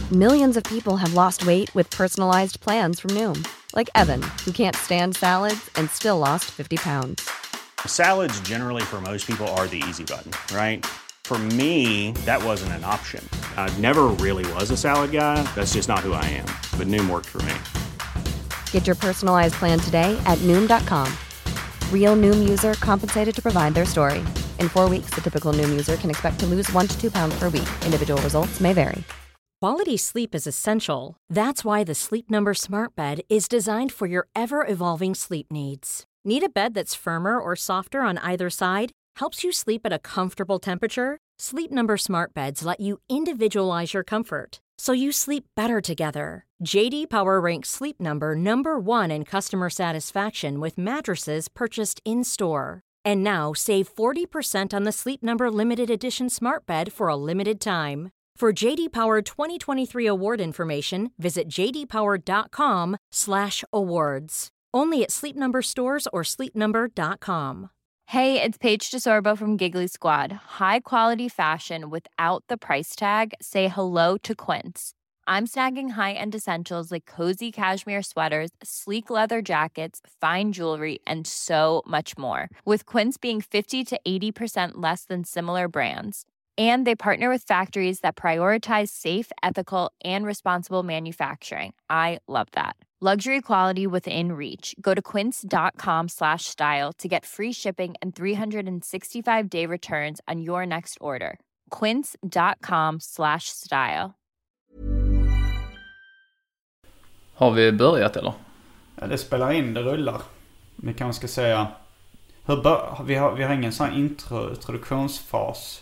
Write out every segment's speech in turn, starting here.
Millions of people have lost weight with personalized plans from Noom. Like Evan, who can't stand salads and still lost 50 pounds. Salads generally for most people are the easy button, right? For me, that wasn't an option. I never really was a salad guy. That's just not who I am. But Noom worked for me. Get your personalized plan today at Noom.com. Real Noom user compensated to provide their story. In 4 weeks, the typical Noom user can expect to lose 1 to 2 pounds per week. Individual results may vary. Quality sleep is essential. That's why the Sleep Number Smart Bed is designed for your ever-evolving sleep needs. Need a bed that's firmer or softer on either side? Helps you sleep at a comfortable temperature? Sleep Number Smart Beds let you individualize your comfort, so you sleep better together. JD Power ranks Sleep Number #1 in customer satisfaction with mattresses purchased in-store. And now, save 40% on the Sleep Number Limited Edition Smart Bed for a limited time. For JD Power 2023 award information, visit jdpower.com/awards. Only at Sleep Number stores or sleepnumber.com. Hey, it's Paige DeSorbo from Giggly Squad. High quality fashion without the price tag. Say hello to Quince. I'm snagging high-end essentials like cozy cashmere sweaters, sleek leather jackets, fine jewelry, and so much more. With Quince being 50 to 80% less than similar brands. And they partner with factories that prioritize safe, ethical, and responsible manufacturing. I love that. Luxury quality within reach. Go to quince.com/style to get free shipping and 365-day returns on your next order. Quince.com/style. Har vi börjat eller? Ja, det spelar in, det rullar. Vi kanske ska säga vi har ingen sån introduktionsfas.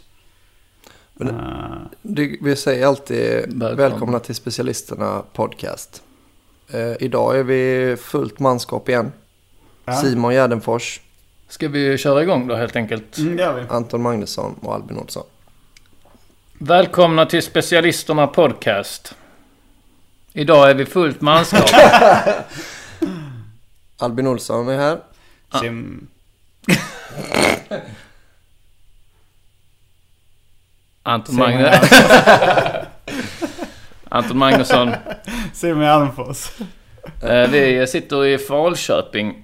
Vi säger alltid välkomna till Specialisterna podcast. Idag är vi fullt manskap igen. Ja. Simon Gärdenfors. Ska vi köra igång då helt enkelt? Det gör vi. Anton Magnusson och Albin Olsson. Välkomna till Specialisterna podcast. Idag är vi fullt manskap. Albin Olsson är här. Anton Magnusson. Simon Gärdenfors. Vi sitter i Falköping.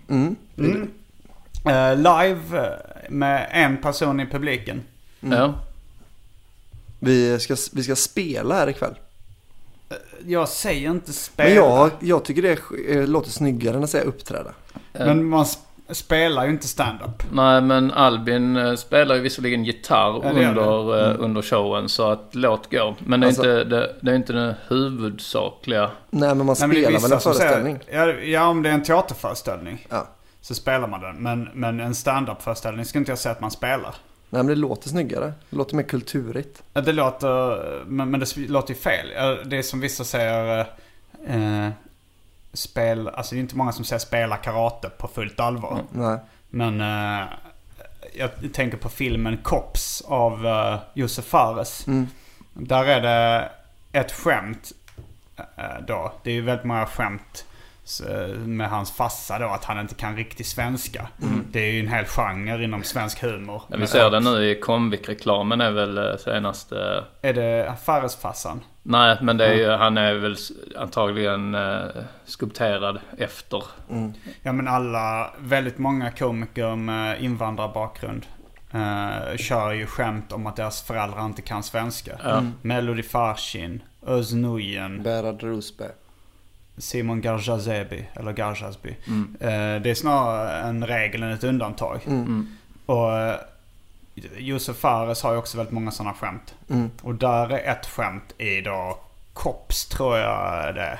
Live med en person i publiken. Ja. Vi ska spela här ikväll. Jag säger inte spela. Men jag tycker det låter snyggare än att säga uppträda. Men man spelar ju inte stand-up. Nej, men Albin spelar ju visserligen gitarr under showen, så att låt gå. Men det är inte den huvudsakliga. Nej, men man spelar väl en föreställning. Ja, om det är en teaterföreställning så spelar man den. Men en stand-up-föreställning ska inte jag säga att man spelar. Nej, men det låter snyggare. Det låter mer kulturigt. Det låter, men det låter ju fel. Det är som vissa säger... alltså det är inte många som säger spela karate på fullt allvar. Nej. Men jag tänker på filmen Cops av Josef Fares. Där är det ett skämt då. Det är ju väldigt många skämt med hans farsa då, att han inte kan riktigt svenska. Det är ju en hel genre inom svensk humor. Ja, vi ser det nu i Comviq-reklamen är väl senaste... Är det Fares farsan? Nej, men det är ju, han är väl antagligen skulpterad efter. Ja, men väldigt många komiker med invandrarbakgrund kör ju skämt om att deras föräldrar inte kan svenska. Melody Farshin, Özz Nujen, Berad Rusbe, Simon Garjazeby eller Garjazby. Det är snarare en regel än ett undantag. Och Josef Fares har ju också väldigt många sådana skämt. Och där är ett skämt i då Kops, tror jag det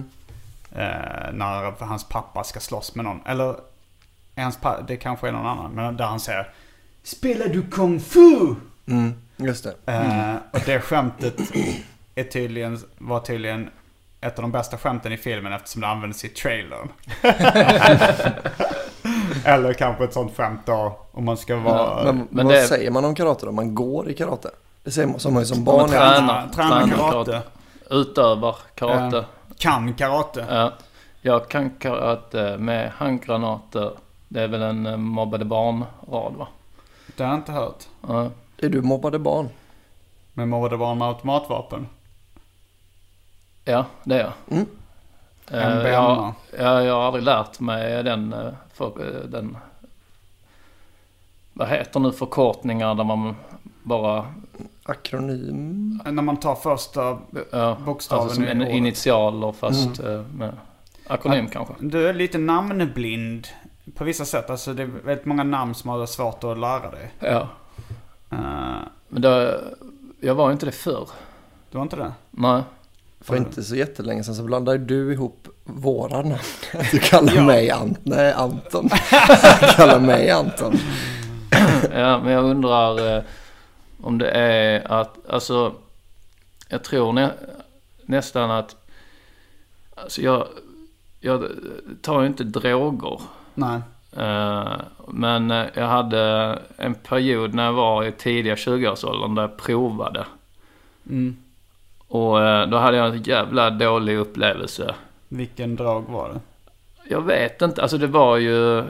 när hans pappa ska slåss med någon. Eller det kanske är någon annan. Men där han säger: spelar du kung fu? Just det. Och det skämtet var tydligen ett av de bästa skämten i filmen, eftersom det används i trailern. Eller kanske ett sånt skämt då, om man ska vara... Men vad säger man om karate då? Man går i karate. Det säger man som barn. Tränar karate. Utövar karate. Kan karate. Ja. Jag kan karate med handgranater. Det är väl en mobbade barn-rad, va? Det har jag inte hört. Ja. Är du mobbade barn? Men mobbade barn med automatvapen? Ja, det är jag. Jag har aldrig lärt mig den vad heter nu förkortningar där man bara... Akronym? När man tar första bokstaven alltså som en initialer fast med akronym kanske. Du är lite namnblind på vissa sätt. Alltså det är väldigt många namn som har svårt att lära dig. Ja. Men jag var inte det förr. Du var inte det? Nej. För inte så jättelänge sedan så blandade du ihop våra namn. Du kallar mig Anton. Du kallar mig Anton. Ja, men jag undrar om det är att, alltså jag tror nästan att, alltså jag tar ju inte droger. Nej. Men jag hade en period när jag var i tidiga 20-årsåldern där jag provade. Och då hade jag en jävla dålig upplevelse. Vilken drog var det? Jag vet inte, alltså det var ju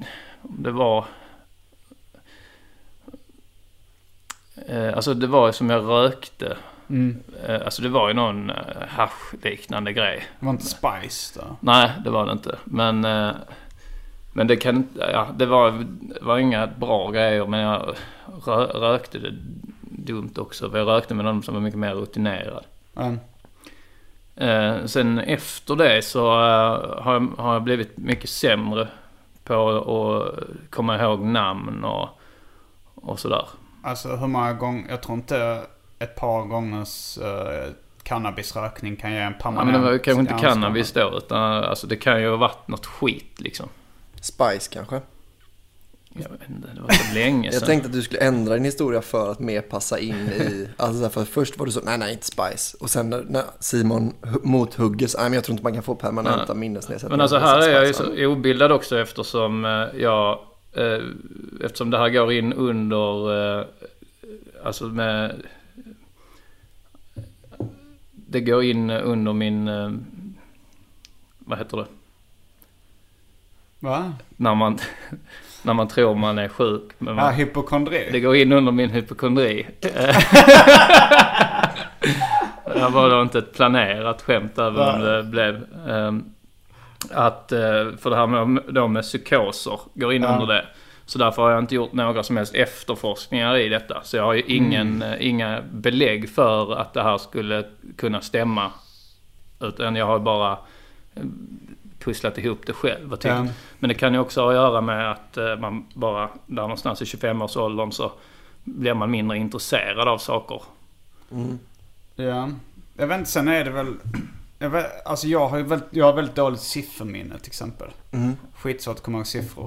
alltså det var som jag rökte. Alltså det var ju någon hasch-liknande grej. Det var inte spice då? Nej, det var det inte. Men det kan det var inga bra grejer, men jag rökte det dumt också. För jag rökte med någon som var mycket mer rutinerad. Sen efter det så har jag blivit mycket sämre på att komma ihåg namn och sådär. Alltså hur många gånger, jag tror inte ett par gångers cannabisrökning kan ge en permanent... Ja, men det var kanske inte cannabis då, utan alltså det kan ju ha varit något skit liksom. Spice kanske? Jag vet inte, det var så länge sedan. Jag tänkte att du skulle ändra din historia för att mer passa in i... Alltså för först var du så, nej inte Spice. Och sen när Simon mothugger så, nej men jag tror inte man kan få permanenta minnesnedsättningar. Men alltså här är jag ju så obildad också eftersom eftersom det här går in under... alltså med... Det går in under min... vad heter det? Va? När man tror man är sjuk. Men hypokondri. Det går in under min hypokondri. Det var då inte ett planerat skämt även om det blev. För det här med psykoser går in under det. Så därför har jag inte gjort några som helst efterforskningar i detta. Så jag har ju inga belägg för att det här skulle kunna stämma. Utan jag har bara pusslat ihop det själv. Men det kan ju också ha att göra med att man bara där någonstans i 25-årsåldern så blir man mindre intresserad av saker. Ja. Jag vet inte, sen är det väl... alltså jag har väldigt dåligt sifferminne till exempel. Skitsvårt att komma ihåg siffror.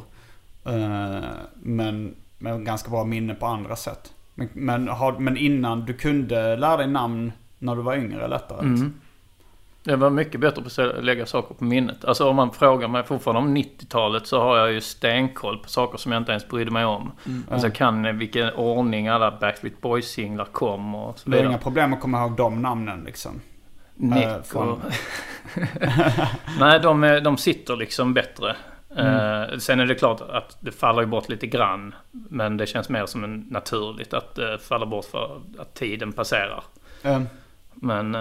Men med ganska bra minne på andra sätt. Men innan du kunde lära dig namn när du var yngre lättare. Jag var mycket bättre på att lägga saker på minnet. Alltså om man frågar mig fortfarande om 90-talet så har jag ju stenkoll på saker som jag inte ens brydde mig om. Alltså jag kan vilken ordning alla Backstreet Boys-singlar kom och så vidare. Det är inga problem att komma ihåg de namnen liksom. Nick och... Nej, de sitter liksom bättre. Sen är det klart att det faller ju bort lite grann. Men det känns mer som en naturligt att det faller bort för att tiden passerar. Men...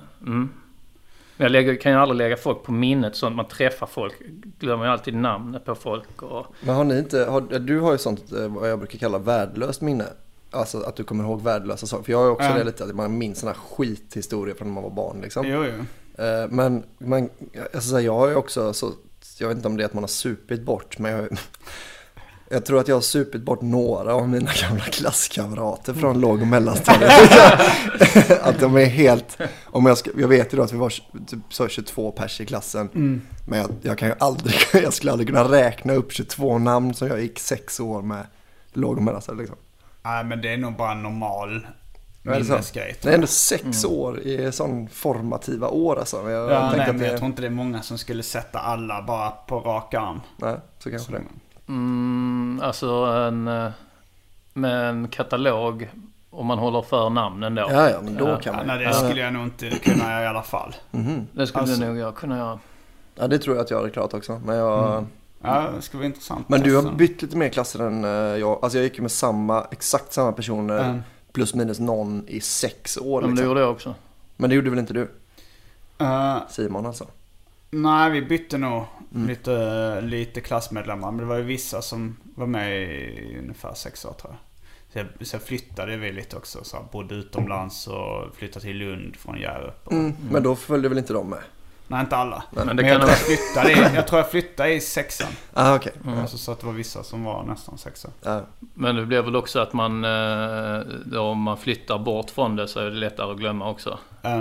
Jag kan ju aldrig lägga folk på minnet så att man träffar folk. Glömmer ju alltid namnet på folk. Men har ni inte... du har ju sånt vad jag brukar kalla värdelöst minne. Alltså att du kommer ihåg värdelösa saker. För jag har ju också det lite att man minns såna skithistorier från när man var barn liksom. Jo. Men alltså, jag har ju också så... Jag vet inte om det är att man har supit bort, men jag tror att jag har supit bort några av mina gamla klasskamrater från låg- och mellanstadiet. Att de är helt... Jag vet ju då att vi var typ 22 pers i klassen. Men jag kan ju aldrig... Jag skulle aldrig kunna räkna upp 22 namn som jag gick 6 år med låg- och mellanstadiet liksom. Nej, men det är nog bara en normal minnesgrej. Det är ändå 6 år i sån formativa år alltså. Jag tror inte det är många som skulle sätta alla bara på raka arm. Nej, så kanske det. Alltså med en katalog om man håller för namnen då. Ja, men då kan man. Nej, det skulle jag nog inte kunna göra i alla fall. Det skulle nog jag kunna göra. Ja, det tror jag att jag hade klart också. Men jag... Ja, det skulle vara intressant. Men du har bytt lite mer klasser än jag. Alltså jag gick ju med exakt samma personer plus minus någon i 6 år. Men det gjorde jag också. Men det gjorde väl inte du? Simon alltså? Nej, vi bytte nog lite klassmedlemmar. Men det var ju vissa som var med i ungefär 6 år tror jag. Så flyttade vi lite också. Så bodde utomlands och flyttade till Lund från Hjärup. Men då följde väl inte de med? Nej, inte alla. Men jag tror jag flyttade i 6:an. Okej. Alltså, så att det var vissa som var nästan 6:an. Men det blev väl också att man om man flyttar bort från det så är det lättare att glömma också.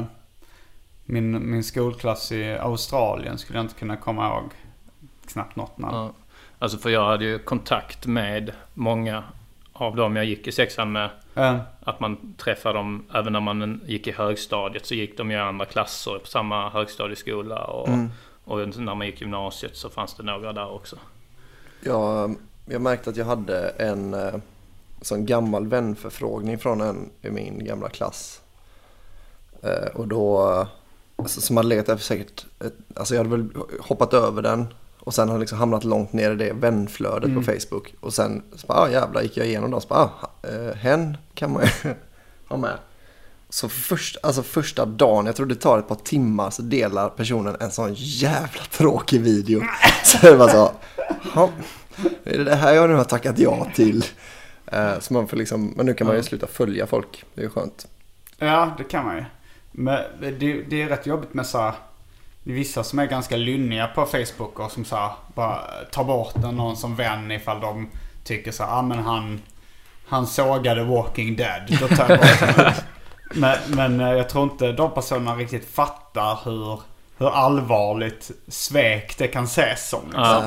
Min skolklass i Australien skulle jag inte kunna komma ihåg knappt något namn. Alltså för jag hade ju kontakt med många av dem jag gick i 6:an med. Att man träffade dem även när man gick i högstadiet, så gick de i andra klasser på samma högstadieskola och när man gick gymnasiet så fanns det några där också. Jag märkte att jag hade en sån gammal vänförfrågning från en i min gamla klass. Och då alltså, som hade legat där för säkert alltså jag hade väl hoppat över den och sen har liksom hamnat långt ner i det vänflödet på Facebook. Och sen så bara, jävlar, gick jag igenom dem. Så bara, hen kan man ju ha med. Så första dagen, jag tror det tar ett par timmar, så delar personen en sån jävla tråkig video. Så det var så, är det här jag nu har tackat ja till? Så man får liksom, men nu kan man ju sluta följa folk. Det är ju skönt. Ja, det kan man ju. Men det är rätt jobbigt med så här, vissa som är ganska lynniga på Facebook och som så här, bara tar bort någon som vän ifall de tycker så här, men han sågade Walking Dead. Då tar jag bort men jag tror inte de personerna riktigt fattar hur allvarligt svek det kan ses som. Liksom.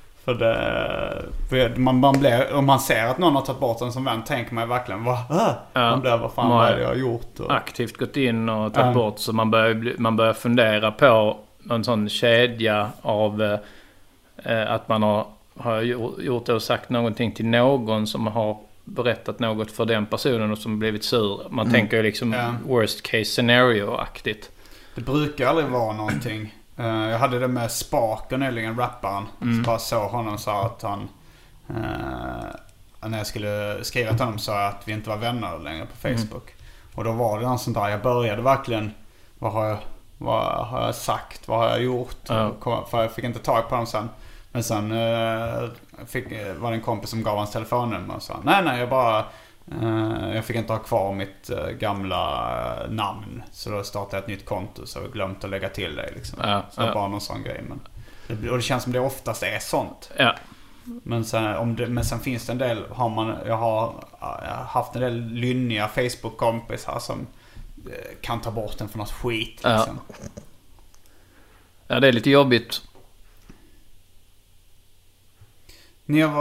För man blir, om man ser att någon har tagit bort en som vän, tänker man verkligen vad fan vad är det jag har gjort? Och aktivt gått in och tagit bort, så man börjar fundera på en sån kedja av att man har gjort det och sagt någonting till någon som har berättat något för den personen och som blivit sur. Man tänker ju liksom worst case scenario-aktigt. Det brukar aldrig vara någonting. Jag hade det med Spark nyligen, rapparen. Så bara såg honom, sa att han när jag skulle skriva till honom, sa att vi inte var vänner längre på Facebook. Och då var det en sån där, jag började verkligen, vad har jag sagt, vad har jag gjort? För jag fick inte tag på dem sen. Men sen var det en kompis som gav hans telefonnummer och sa, nej, jag fick inte ha kvar mitt gamla namn. Så då startade jag ett nytt konto, så jag glömt att lägga till det liksom. Så det var bara någon sån grej. Och det känns som det oftast är sånt. Men sen finns det en del, jag har haft en del lynniga Facebook-kompisar som kan ta bort den för något skit liksom. Ja, det är lite jobbigt. Ni har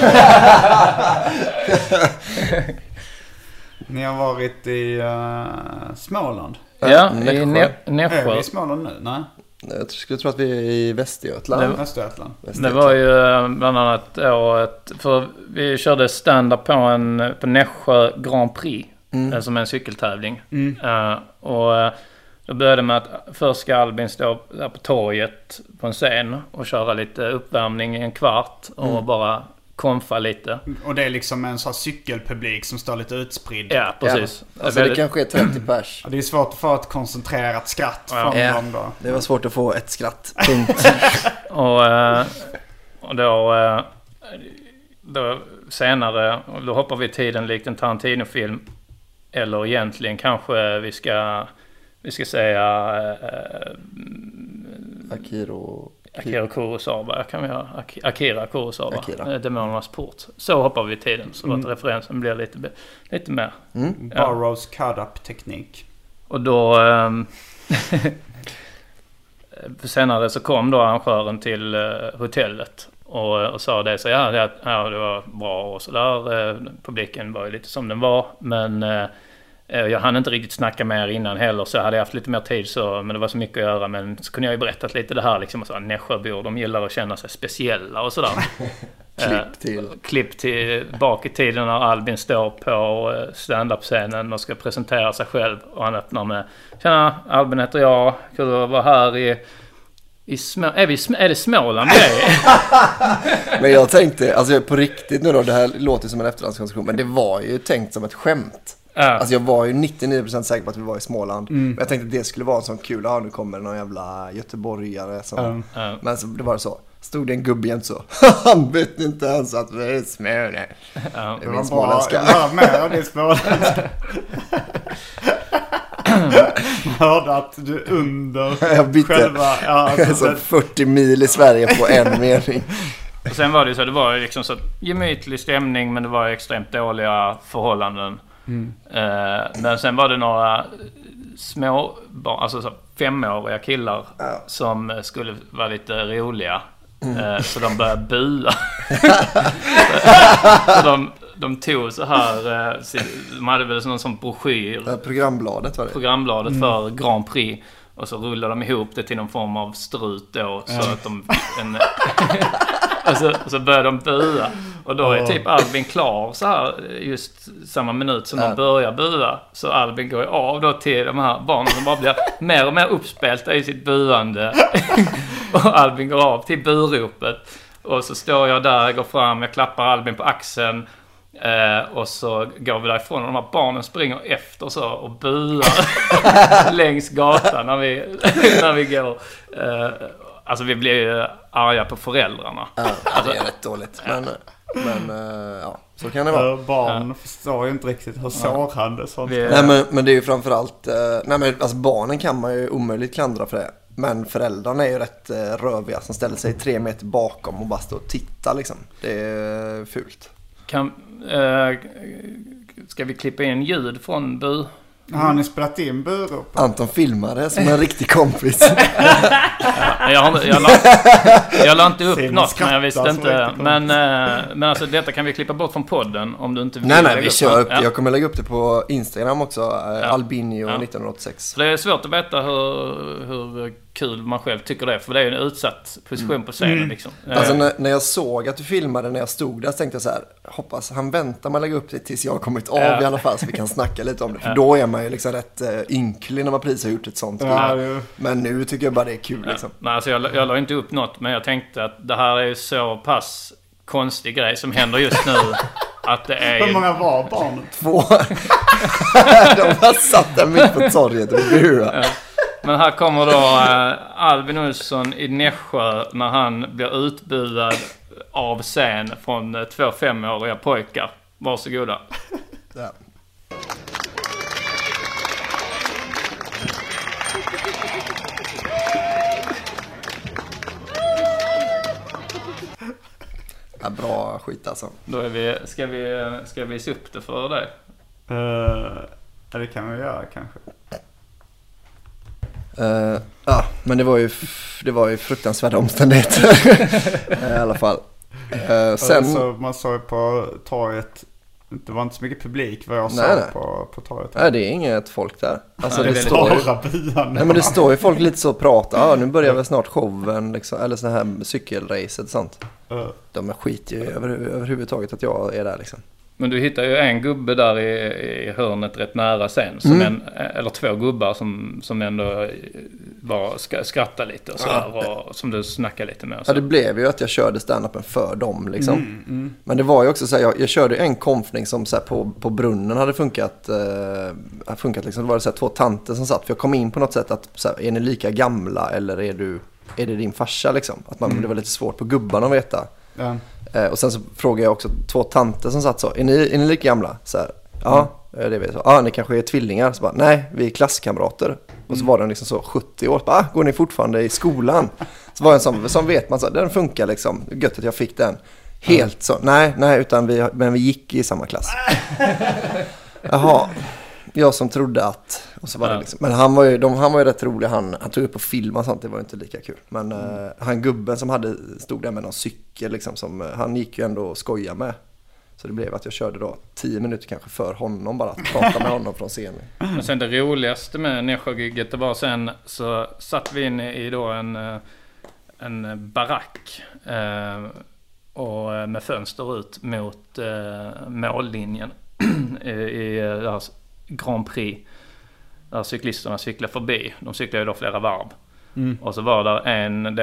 varit i Småland. Ja, i Nässjö. Är vi i Småland nu? Nej. Jag skulle tro att vi är i Västergötland. Det var ju bland annat för vi körde stand-up på Nässjö Grand Prix, som en cykeltävling. Och då började med att först ska Albin stå där på torget på en scen och köra lite uppvärmning i en kvart och bara konfa lite. Och det är liksom en sån cykelpublik som står lite utspridd. Ja, precis. Ja. Alltså det kanske är 30 pers. Det är svårt att få ett koncentrerat skratt från dem då. Det var svårt att få ett skratt. Punkt. och då senare, då hoppar vi tiden likt en Tarantino-film. Eller egentligen kanske vi ska säga Akira Kurosawa. Kan vi ha Akira Kurosawa. Demonernas port. Så hoppar vi i tiden, så att referensen blir lite mer. Burroughs cut-up-teknik. Och då senare så kom då arrangören till hotellet och sa det, så det var bra och så där. Publiken var ju lite som den var, men jag hann inte riktigt snacka med er innan heller, så jag hade haft lite mer tid, men det var så mycket att göra. Men så kunde jag ju berättat lite det här liksom, så Nässjöbor, de gillar att känna sig speciella och sådär. Klipp till bak i tiden när Albin står på stand-up-scenen och ska presentera sig själv, och han öppnar med: tjena, Albin heter jag, kul att vara här är det Småland det är? Men jag tänkte, alltså på riktigt nu då, det här låter som en efterhandskonstruktion, men det var ju tänkt som ett skämt. Alltså jag var ju 99% säker på att vi var i Småland. Men jag tänkte att det skulle vara en sån kul, nu kommer någon jävla göteborgare som... Men så, det var så. Stod det en gubbe jämt så. Han vet inte ens att vi är Småland. Det var småländska. Jag med av det småländska. Hörde att du under jag bytte själva... 40 mil i Sverige på en mening. Och sen var det så, det var liksom så gemytlig stämning, men det var extremt dåliga förhållanden. Men sen var det några små barn, alltså så 5-åriga killar som skulle vara lite roliga. Så de började bua. Så de tog så här, de hade väl någon sån broschyr. Programbladet var det. Programbladet för Grand Prix. Och så rullade de ihop det till någon form av strut då. Så att de... och så började de bua. Och då är typ Albin klar så här just samma minut som de börjar bua. Så Albin går av då till de här barnen som bara blir mer och mer uppspelta i sitt buande. Och Albin går av till buropet. Och så står jag där, går fram, jag klappar Albin på axeln. Och så går vi därifrån och de här barnen springer efter så och buar längs gatan när vi går. Alltså vi blir ju arga på föräldrarna. Det är rätt dåligt. Men ja, så kan det vara. Barn förstår ju inte riktigt hur sårande sånt. Nej, men det är ju framförallt... alltså barnen kan man ju omöjligt klandra för det. Men föräldrarna är ju rätt röviga som ställer sig 3 meter bakom och bara står och tittar liksom. Det är fult. Ska vi klippa in ljud från bu? Har ni spelat in burop? Anton filmade som en riktig kompis. Jag la inte upp något, men jag visste inte. Men alltså detta kan vi klippa bort från podden om du inte vill. Nej, vi kör upp. Jag kommer lägga upp det på Instagram också. Albinio 1986. För det är svårt att veta hur kul man själv tycker det. För det är ju en utsatt position på scenen liksom. Alltså när jag såg att du filmade när jag stod där så tänkte jag så här, hoppas han väntar med att lägga upp det tills jag har kommit av i alla fall så vi kan snacka lite om det. För då är man ju liksom rätt ynklig när man precis har gjort ett sånt. Men nu tycker jag bara det är kul liksom. Nej, alltså jag la inte upp något, men jag tänkte att det här är så pass konstig grej som händer just nu att det är... Hur många var barnen? 2. De har satt där mitt på torget och buar. Men här kommer då Albin Olsson i Nässjö när han blir utbuad av scen från 2 5-åriga pojkar. Varsågoda. Ja. Ja, bra skit alltså. Då är vi, ska vi se upp det för dig? Ja, det kan vi göra kanske. Ja, men det var ju fruktansvärda omständigheter i alla fall. Sen så man såg på torget, det var inte så mycket publik vad jag såg på torget. Nej, det är inget folk där. Alltså det står nej, men det står ju folk lite så och pratar. Nu börjar väl snart showen liksom, eller så här cykelracet och sånt. De skiter ju överhuvudtaget att jag är där liksom. Men du hittar ju en gubbe där i hörnet rätt nära sen. Som eller 2 gubbar som ändå bara skrattar lite och sådär. Och som du snackar lite med. Ja, det blev ju att jag körde stand-upen för dem liksom. Men det var ju också så här, jag körde en konfning som så här, på brunnen hade funkat liksom. Det var så här 2 tanter som satt. För jag kom in på något sätt att så här, är ni lika gamla eller är det din farsa liksom? Att det var lite svårt på gubbarna att veta. Ja. Och sen så frågade jag också 2 tanter som satt så. Är ni lika gamla? Så här, ja, det vet jag. Ja, ni kanske är tvillingar. Så bara, nej, vi är klasskamrater. Och så var den liksom så 70 år. Bara, går ni fortfarande i skolan? Så var en som vet man så, den funkar liksom. Gött att jag fick den. Helt så. Nej, utan vi gick i samma klass. Jaha. Jag som trodde att... Och så var det liksom, men han var ju rätt rolig. Han tog upp på film och sånt. Det var inte lika kul. Men han gubben som stod där med någon cykel liksom, som han gick ju ändå och skoja med. Så det blev att jag körde då 10 minuter kanske för honom bara. Att prata med honom från scenen. Men sen det roligaste med Nässjö-gigget, det var sen så satt vi inne i då en barack. Och med fönster ut mot mållinjen i Grand Prix där cyklisterna cyklar förbi. De cyklar ju då flera varv. Och så var där en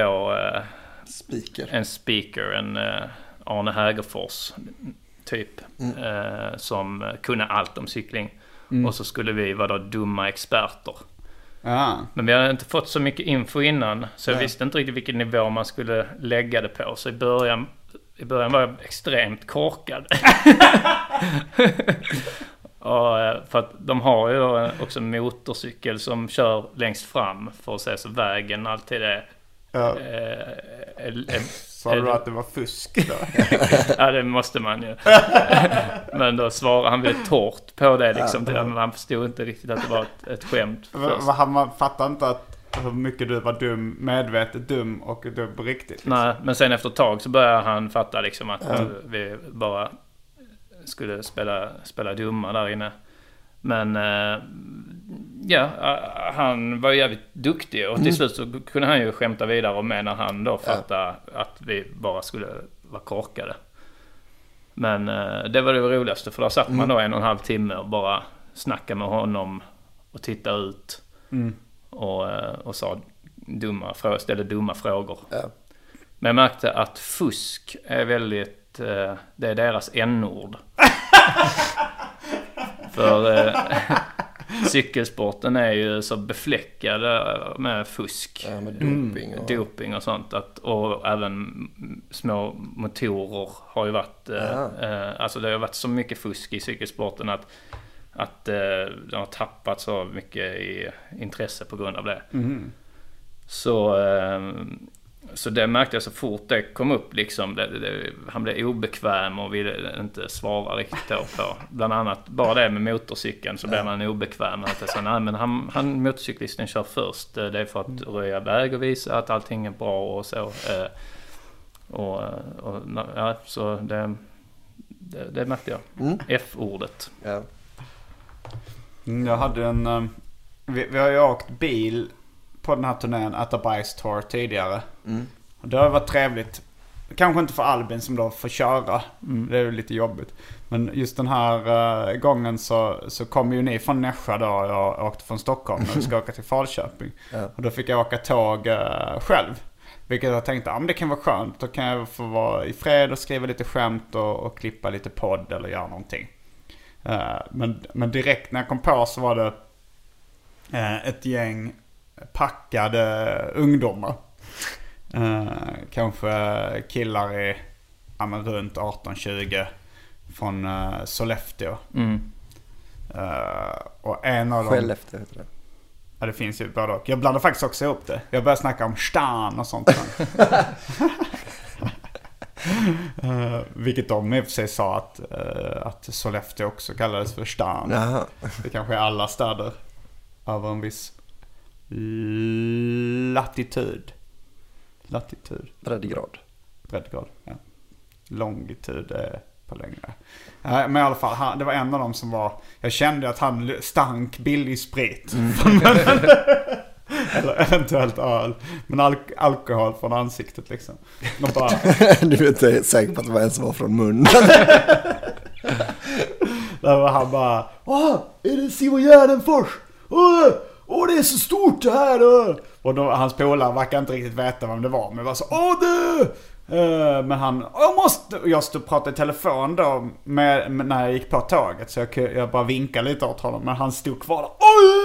speaker, en Arne Hägerfors typ, som kunde allt om cykling. Och så skulle vi vara då dumma experter. Men vi hade inte fått så mycket info innan. Så jag visste inte riktigt vilken nivå man skulle lägga det på. Så i början var jag extremt korkad. Och för att de har ju då också en motorcykel som kör längst fram för att se så vägen alltid är... Sa du att det var fusk då? Ja, det måste man ju. Men då svarade han väldigt torrt på det liksom. Han förstod inte riktigt att det var ett skämt först. Man fattade inte att hur mycket du var dum, medvetet dum och dum på riktigt. Liksom. Nej, men sen efter ett tag så började han fatta liksom att vi bara skulle spela dumma där inne. Men han var jävligt duktig och till slut så kunde han ju skämta vidare med när han då fattade att vi bara skulle vara korkade. Men det var det roligaste, för då satt man då 1,5 timme och bara snackade med honom och tittade ut och ställde dumma frågor. Men jag märkte att fusk är väldigt, det är deras n-ord. För cykelsporten är ju så befläckad med fusk. Med doping och sånt. Och även små motorer har ju varit... alltså det har varit så mycket fusk i cykelsporten att de har tappat så mycket i intresse på grund av det. Så det märkte jag så fort det kom upp liksom, han blev obekväm och ville inte svara riktigt på. Bland annat bara det med motorcykeln så blev man obekväm. Att jag sa, nej men han motorcyklisten kör först. Det är för att röja väg och visa att allting är bra och så. Så det märkte jag. F-ordet. Ja. Jag hade vi har ju åkt bil på den här turnén At the Bike Tour tidigare. Och det har varit trevligt. Kanske inte för Albin som då får köra. Det är ju lite jobbigt. Men just den här gången så kom ju ni från Nässjö då. Jag åkte från Stockholm när vi ska åka till Falköping. Och då fick jag åka tåg själv. Vilket jag tänkte, men det kan vara skönt. Då kan jag få vara i fred och skriva lite skämt och klippa lite podd eller göra någonting. Men direkt när jag kom på så var det ett gäng packade ungdomar. Kanske killar i runt 18-20 från Sollefteå. Och en av dem... Skellefteå heter det. Ja, det finns ju både och. Jag blandar faktiskt också ihop det. Jag börjar snacka om stan och sånt. Vilket de i och för sig sa att Sollefteå också kallades för stan. Jaha. Det kanske är alla städer över en viss latitud. Breddgrad, ja. Longitud är på längre. Men i alla fall, det var en av dem som var... Jag kände att han stank billig sprit. Eller eventuellt öl. Men alkohol från ansiktet liksom. Bara... Du vet inte säker på att det var en som var från munnen. Där var han bara... är det Simon Gärdenfors? Det är så stort det här. Och då, hans polare verkar inte riktigt veta vem det var. Men var så, men han, jag stod och pratade i telefon då när jag gick på tåget. Så jag bara vinkade lite åt honom. Men han stod kvar där.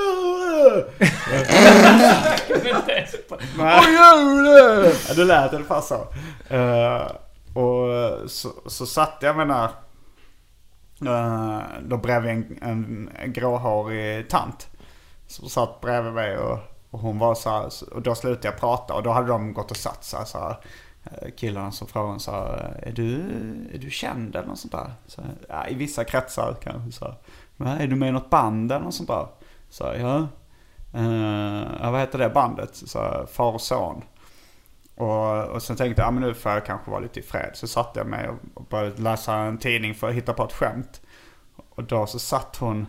Det lät i alla fall så. Och så satt jag med när då bredvid en gråhårig tant som satt bredvid mig och hon var så här, och då slutade jag prata och då hade de gått och satt så här killarna som frågade så här, är du känd eller något sånt där? Så, ja, i vissa kretsar kanske så. Men är du med i något band eller något sånt där? Så ja. Vad heter det bandet? Så far och son. Och sen tänkte jag, men nu får jag kanske vara lite i fred. Så satt jag med och började läsa en tidning för att hitta på ett skämt. Och då så satt hon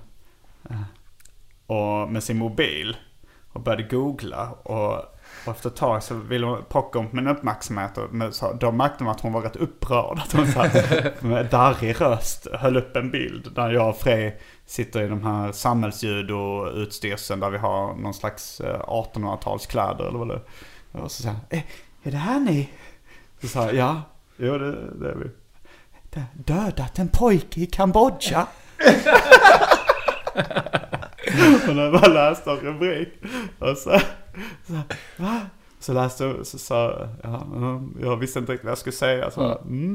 med sin mobil och började googla. Och efter ett tag så ville hon plocka om min uppmärksamhet. Så då märkte man att hon var rätt upprörd. Att hon så med darrig röst höll upp en bild där jag och Frej sitter i de här samhällsljud-utstyrseln där vi har någon slags 1800-talskläder eller vad det är. Och så sa jag, är det här ni? Så sa jag, ja, jo, det är vi. Dödat en pojke i Kambodja. Och när jag läste en rubrik och så va? Så läste jag så sa jag visste inte riktigt vad jag skulle säga så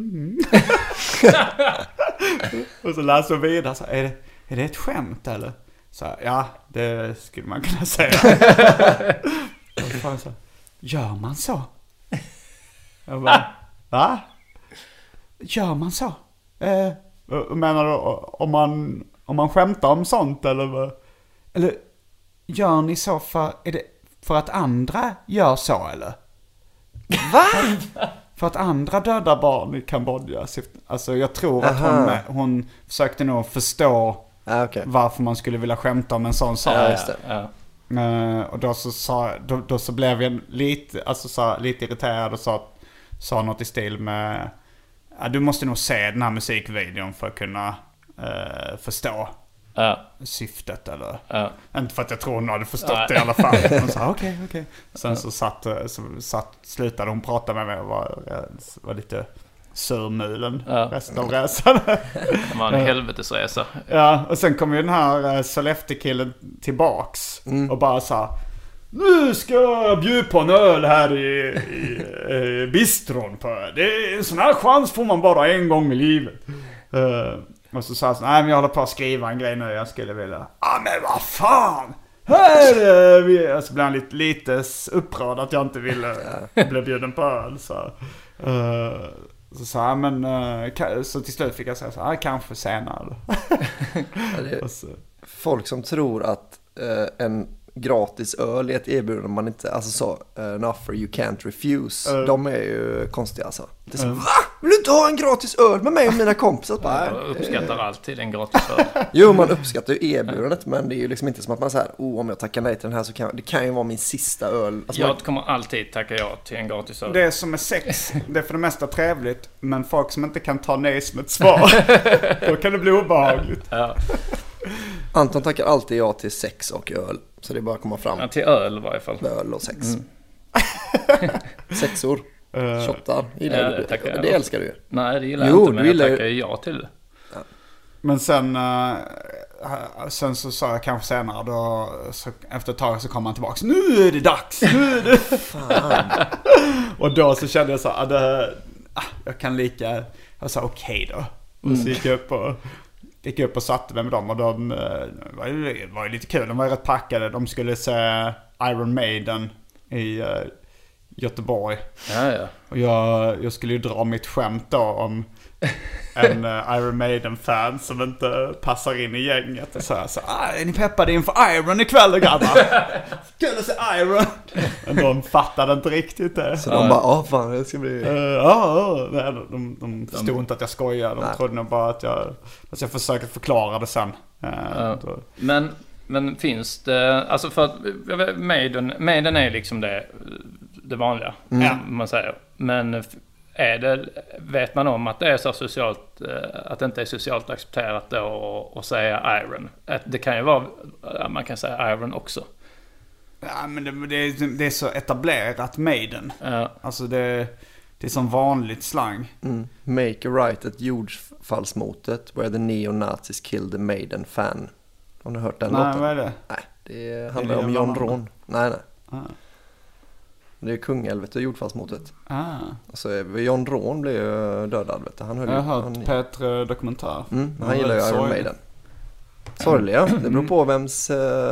och så läste jag vidare så är det ett skämt eller? Så ja, det skulle man kunna säga. Och fan så gör man så? Jag bara, va? Gör man så? Menar du om man skämtar om sånt eller gör ni så är det för att andra gör så eller? Va? För att andra döda barn i Kambodja. Alltså jag tror att hon försökte nog förstå varför man skulle vilja skämta om en sån sak. Ja, just det. Och då så blev jag lite irriterad och sa något i stil med du måste nog se den här musikvideon för att kunna förstå syftet eller inte för att jag tror hon hade förstått det i alla fall. Hon sa okej. Sen så slutade hon prata med mig och var lite surmulen resten av resan. Det var en helvetesresa. Ja, och sen kom ju den här Sollefteå-killen tillbaks och bara sa nu ska jag bjuda på en öl här i bistron. Det är en sån här chans får man bara en gång i livet. Och så sa han nej men jag håller på att skriva en grej nu jag skulle vilja. Men vad fan! Så blev han lite upprörd att jag inte ville bli bjuden på öl. Så sa han men så till slut fick jag säga så kanske senare. Folk som tror att en gratis öl är ett erbjudande man inte, alltså så an offer you can't refuse. De är ju konstiga alltså. Det är så, va? Vill du inte ha en gratis öl med mig och mina kompisar? Jag uppskattar alltid en gratis öl. Jo, man uppskattar ju erbjudandet, men det är ju liksom inte som att man säger om jag tackar nej till den här så det kan ju vara min sista öl. Alltså jag kommer alltid tacka ja till en gratis öl. Det som är sex, det är för det mesta trevligt, men folk som inte kan ta nej som ett svar, då kan det bli obehagligt. Ja. Anton tackar alltid ja till sex och öl. Så det är bara att komma fram. Ja, till öl i varje fall. Öl och sex. Sexor. Shottar. Det älskar du ju. Nej, det gillar jag inte, men jag tackar ja till det. Ja. Men sen så sa jag kanske senare då, så efter ett tag så kom han tillbaka. Nu är det dags! Fan. Och då så kände jag så jag kan lika. Jag sa okej då. Och så gick jag upp och satte mig med dem. Och de var ju lite kul. De var rätt packade. De skulle se Iron Maiden i Göteborg. Ja. Och jag skulle ju dra mitt skämt då om en Iron Maiden-fan som inte passar in i gänget. Och så är ni peppade inför Iron ikväll då, grabbar? Kul att se Iron! Men de fattade inte riktigt det. Så de bara, fan det ska bli... De förstod inte att jag skojar. De trodde nog bara att jag försökte förklara det sen. Men finns det... Alltså för att Maiden är liksom det vanliga, man säger. Men vet man om att det är så socialt, att det inte är socialt accepterat då att säga Iron? Det kan ju vara, man kan säga Iron också. Ja, men det är så etablerat Maiden. Alltså det är som vanligt slang. Make a right at jordfallsmotet where the neo-nazis killed the Maiden fan. Har ni hört den låten? Nej, vad är det? Nej, det handlar om John Ron. Nej. Det är kungälvet och jordfallsmotet. Alltså John Ron blev ju dödad, vet du. Jag har hört Petre dokumentär. Han gillar ju Iron Maiden. Sorgliga. Det beror på vems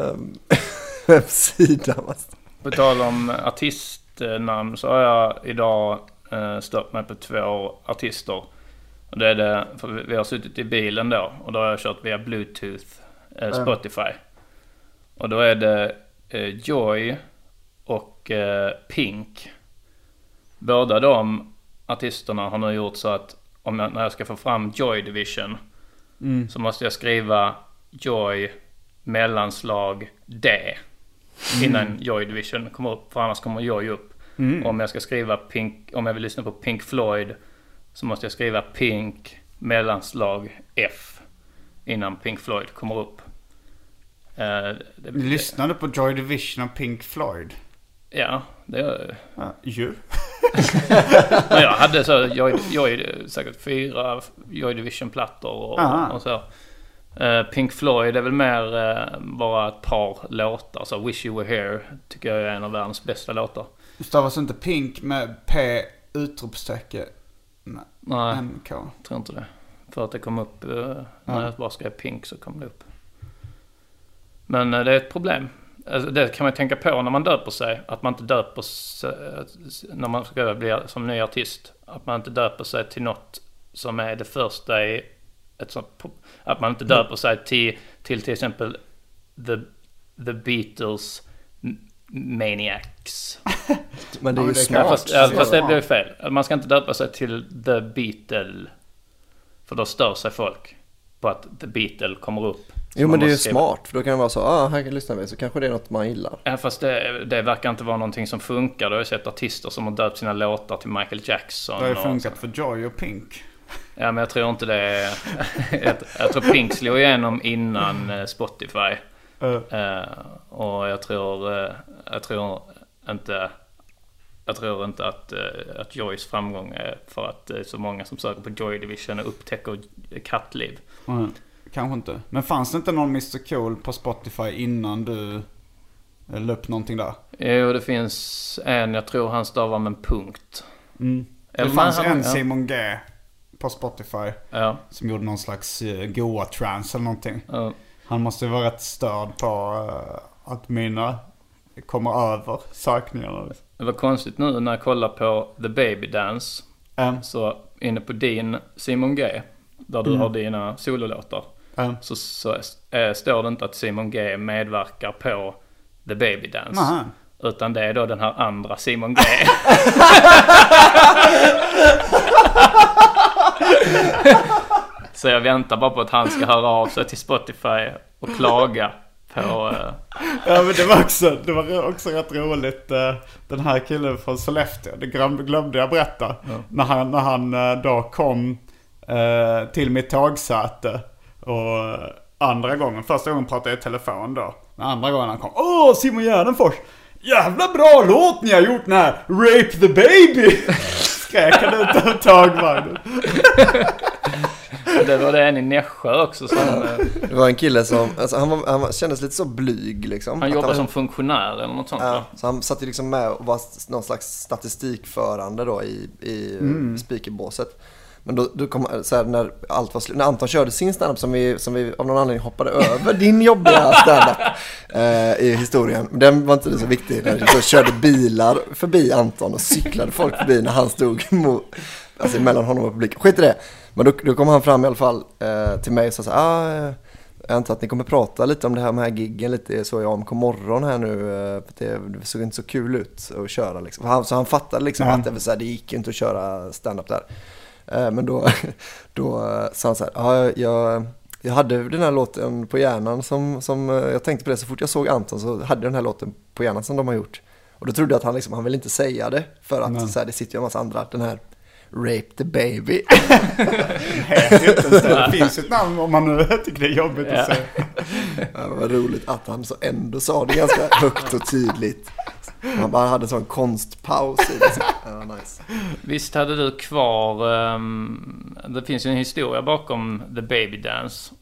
sida. På tal om artistnamn så har jag idag stött mig på 2 artister. Och det är det, för vi har suttit i bilen då. Och då har jag kört via Bluetooth Spotify. Och då är det Joy och Pink. Båda de artisterna har nu gjort så att när jag ska få fram Joy Division så måste jag skriva Joy mellanslag D innan Joy Division kommer upp, för annars kommer Joy upp. Om jag ska skriva Pink, om jag vill lyssna på Pink Floyd så måste jag skriva Pink mellanslag F innan Pink Floyd kommer upp. Du lyssnade på Joy Division och Pink Floyd? Ja, det gör jag. Men jag hade så Joy säkert 4 Joy Division-plattor och så. Pink Floyd är väl mer bara ett par låtar. Så Wish You Were Here tycker jag är en av världens bästa låtar. Stavas inte Pink med P utropstecken? Nej, NK. tror inte det. För att det kom upp när jag bara skrev Pink så kom det upp. Men det är ett problem. Alltså, det kan man tänka på när man döper sig. Att man inte döper sig när man ska bli som ny artist. Att man inte döper sig till något som är det första i ett sånt, att man inte döper sig till exempel The Beatles Maniacs. Men det är ju smart. Fast det blir fel. Man ska inte döpa sig till The Beatle. För då stör sig folk på att The Beatle kommer upp. Jo, men det är ju smart. För då kan det vara så, här kan lyssna med, så kanske det är något man gillar. Ja, fast det verkar inte vara någonting som funkar. Då har jag sett artister som har döpt sina låtar till Michael Jackson. Det har ju funkat för Joy och Pink. Ja, men jag tror inte det. Jag tror Pink slog igenom innan Spotify. Och jag tror inte att Joys framgång är för att det är så många som söker på Joy Division och upptäcker kattliv. Kanske inte. Men fanns det inte någon Mr. Cool på Spotify innan du la upp någonting där? Jo, det finns en. Jag tror han stavar med en punkt. Det fanns en Simon G på Spotify som gjorde någon slags goa trance eller någonting. Han måste ju vara rätt störd på att mina kommer över sökningarna. Det var konstigt nu när jag kollar på The Baby Dance. Så inne på din Simon G, där du har dina sololåtar, så står det inte att Simon G medverkar på The Baby Dance. Aha. Utan det är då den här andra Simon G. Så jag väntar bara på att han ska höra av sig till Spotify och klaga på... Ja, men det var också rätt roligt. Den här killen från Sollefteå, det glömde jag berätta. När han då kom till mitt tågsäte. Och första gången pratade jag i telefon då. Men andra gången han kom, Simon Gärdenfors, jävla bra låt ni har gjort, den här Rape the Baby. Skrek han ut av tågvagnen. Det var det en i Nässjö också som... Det var en kille som, alltså han kändes lite så blyg liksom. Han jobbade som funktionär eller något sånt. Ja, så han satt ju liksom med och var någon slags statistikförande då i speakerbåset. Men då kom så här, när allt var slut, när Anton körde sin standup som vi av någon anledning hoppade över din jobbiga standup i historien. Den var inte så viktig. Då körde bilar förbi Anton och cyklade folk förbi när han stod alltså mellan honom och publiken. Skit i det. Men då kom han fram i alla fall till mig och sa jag antar att ni kommer prata lite om det här med giggen, lite så jag om morgon här nu, för det såg inte så kul ut att köra liksom. Så han fattade liksom att det gick inte att köra stand-up där. Men då sa han så här, jag hade den här låten på hjärnan som jag tänkte på det så fort jag såg Anton, så hade jag den här låten på hjärnan som de har gjort. Och då trodde jag att han vill inte säga det för att så här, det sitter ju en massa andra, den här Rape the Baby. Det finns ett namn om man nu tycker det är jobbigt att säga. Det var roligt att han så ändå sa det ganska högt och tydligt. Han bara hade sån konstpaus. Nice. Visst hade du kvar... det finns ju en historia bakom The Baby Dance.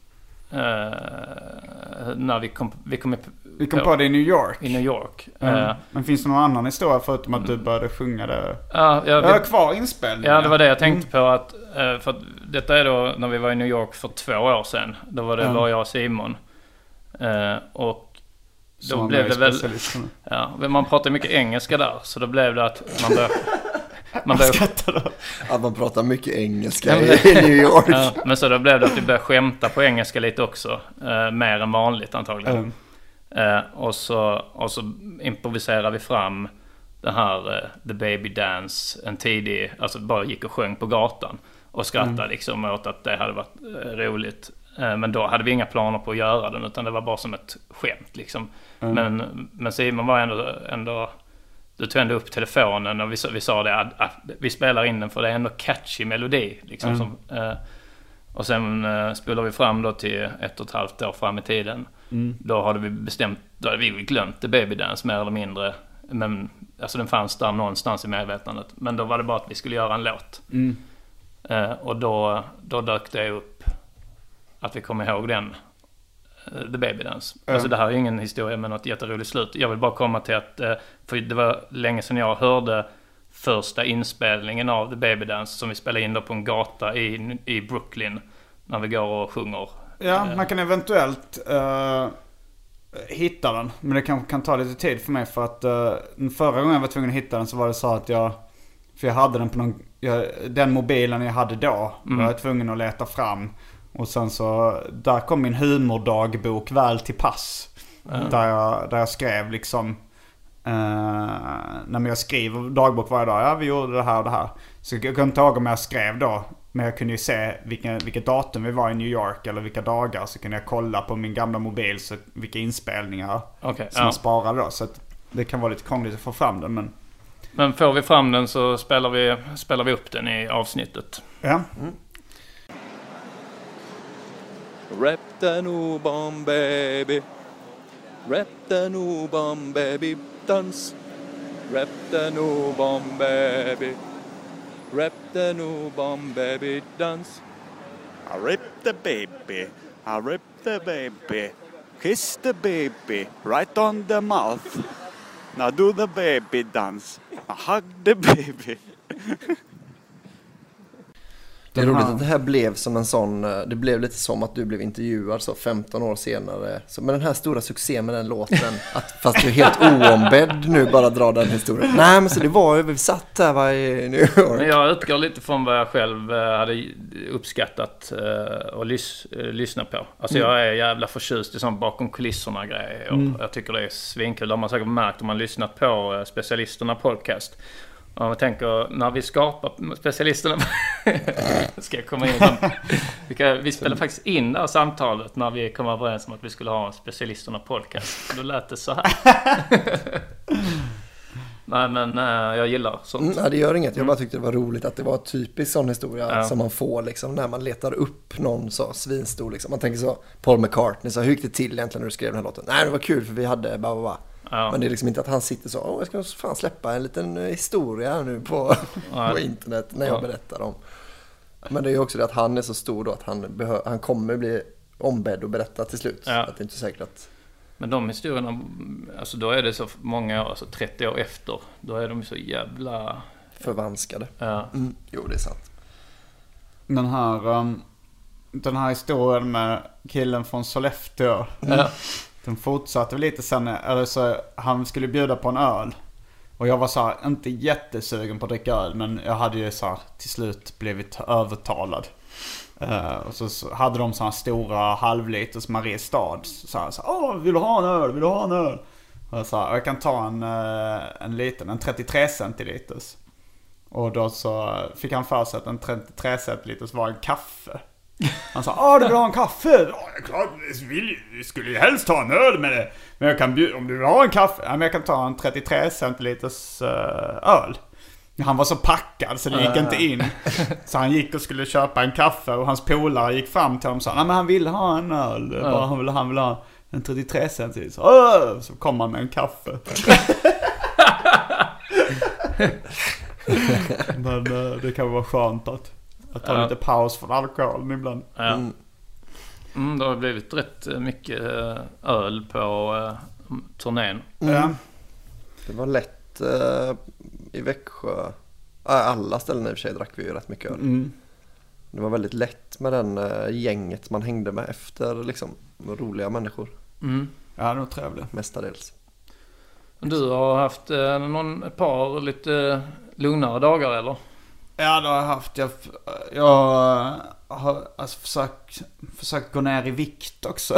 När vi kom på det i New York. I New York. Men finns det någon annan historia förutom att du började sjunga det? Jag har kvar inspelningen. Ja, det var det jag tänkte på. Att, för att detta är då när vi var i New York för 2 år sedan. Då var det bara jag och Simon. Och då blev det väl... Ja, man pratar mycket engelska där. Så då blev det att man började att man pratar mycket engelska i New York. Ja, men så då blev det att vi började skämta på engelska lite också. Mer än vanligt antagligen. Och så improviserade vi fram den här The Baby Dance en tidig, alltså bara gick och sjöng på gatan och skrattade liksom åt att det hade varit roligt. Men då hade vi inga planer på att göra den, utan det var bara som ett skämt liksom. Men Simon var ändå du tog ändå upp telefonen och vi sa det att vi spelar in den för det är ändå catchy melodi liksom, och sen spelade vi fram då till 1,5 år fram i tiden. Då hade vi glömt The Baby Dance mer eller mindre, men alltså den fanns där någonstans i medvetandet, men då var det bara att vi skulle göra en låt. Och då dök det upp att vi kommer ihåg den. The Baby Dance. Alltså det här är ju ingen historia med något jätteroligt slut. Jag vill bara komma till att, för det var länge sedan jag hörde första inspelningen av The Baby Dance som vi spelade in då på en gata i Brooklyn när vi går och sjunger. Ja, man kan eventuellt hitta den. Men det kan ta lite tid för mig för att förra gången jag var tvungen att hitta den så var det så att jag hade den på den mobilen jag hade då var jag tvungen att leta fram. Och sen så där kom min humordagbok väl till pass. Där jag skrev liksom när jag skriver dagbok varje dag. Ja, vi gjorde det här och det här. Så jag kunde inte ihåg om jag skrev då. Men jag kunde ju se vilket datum vi var i New York eller vilka dagar. Så kunde jag kolla på min gamla mobil så vilka inspelningar som jag sparade då. Så att det kan vara lite krångligt att få fram den. Men får vi fram den så spelar vi upp den i avsnittet. Ja. Rep the new bomb baby. Rep the new bomb baby. Dance. Rep the new bomb baby. Rep the new bomb baby. Dance. I rip the baby. I rip the baby. Kiss the baby. Right on the mouth. Now do the baby dance. I hug the baby. Det är roligt att det här blev som en sån, det blev lite som att du blev intervjuad så 15 år senare. Så med den här stora succén med den låten, fast du är helt oombedd nu bara dra den historien. Nej men så det var ju, vi satt där i New York. Men jag utgår lite från vad jag själv hade uppskattat och lyssna på. Alltså jag är jävla förtjust i sån bakom kulisserna grejer. Jag tycker det är svinkul. Det har man säkert märkt om man lyssnat på Specialisterna podcast. Om jag tänker, när vi skapar specialisterna ska jag komma in vi spelade faktiskt in det här samtalet när vi kom överens om att vi skulle ha en specialisterna podcast. Då lät det så här. Nej men jag gillar sånt. Nej, det gör inget. Jag bara tyckte det var roligt att det var typiskt sån historia som man får liksom när man letar upp någon så svinstor liksom. Man tänker så, Paul McCartney, så hur gick det till egentligen när du skrev den här låten? Nej, det var kul för vi hade Men det är liksom inte att han sitter så, jag ska fan släppa en liten historia nu på internet när jag berättar om. Men det är ju också det att han är så stor då att han kommer bli ombedd och berätta till slut. Att det är inte säkert att... Men de historierna, alltså då är det så många år, alltså 30 år efter, då är de så jävla... förvanskade. Ja. Jo, det är sant. Den här historien med killen från Sollefteå. Den fortsatte lite sen, eller så han skulle bjuda på en öl. Och jag var så här, inte jättesugen på att dricka öl, men jag hade ju så här, till slut blivit övertalad. Och så hade de så här stora halvliters Mariestad. Så vill du ha en öl? Vill du ha en öl? Och jag sa, jag kan ta en liten, en 33 centiliters. Och då så fick han för sig att en 33 centiliters var en kaffe. Han sa, du vill ha en kaffe? Ja, klart, vi skulle ju helst ta en öl med det. Men jag kan om du vill ha en kaffe, men jag kan ta en 33 centiliters öl. Han var så packad så det gick inte in. Så han gick och skulle köpa en kaffe. Och hans polare gick fram till honom och sa, nej men han vill ha en öl. Han vill ha en 33 centiliter. Så kom han med en kaffe. Men det kan vara skönt att ta lite paus från alkoholen ibland. Det har blivit rätt mycket öl på turnén. Det var lätt i Växjö. Alla ställen i och för sig drack vi ju rätt mycket öl. Det var väldigt lätt med den gänget man hängde med efter liksom, roliga människor. Ja, det var trevligt. Mestadels. Du har haft ett par lite lugnare dagar eller? Ja, det har jag haft. Jag har alltså försökt gå ner i vikt också.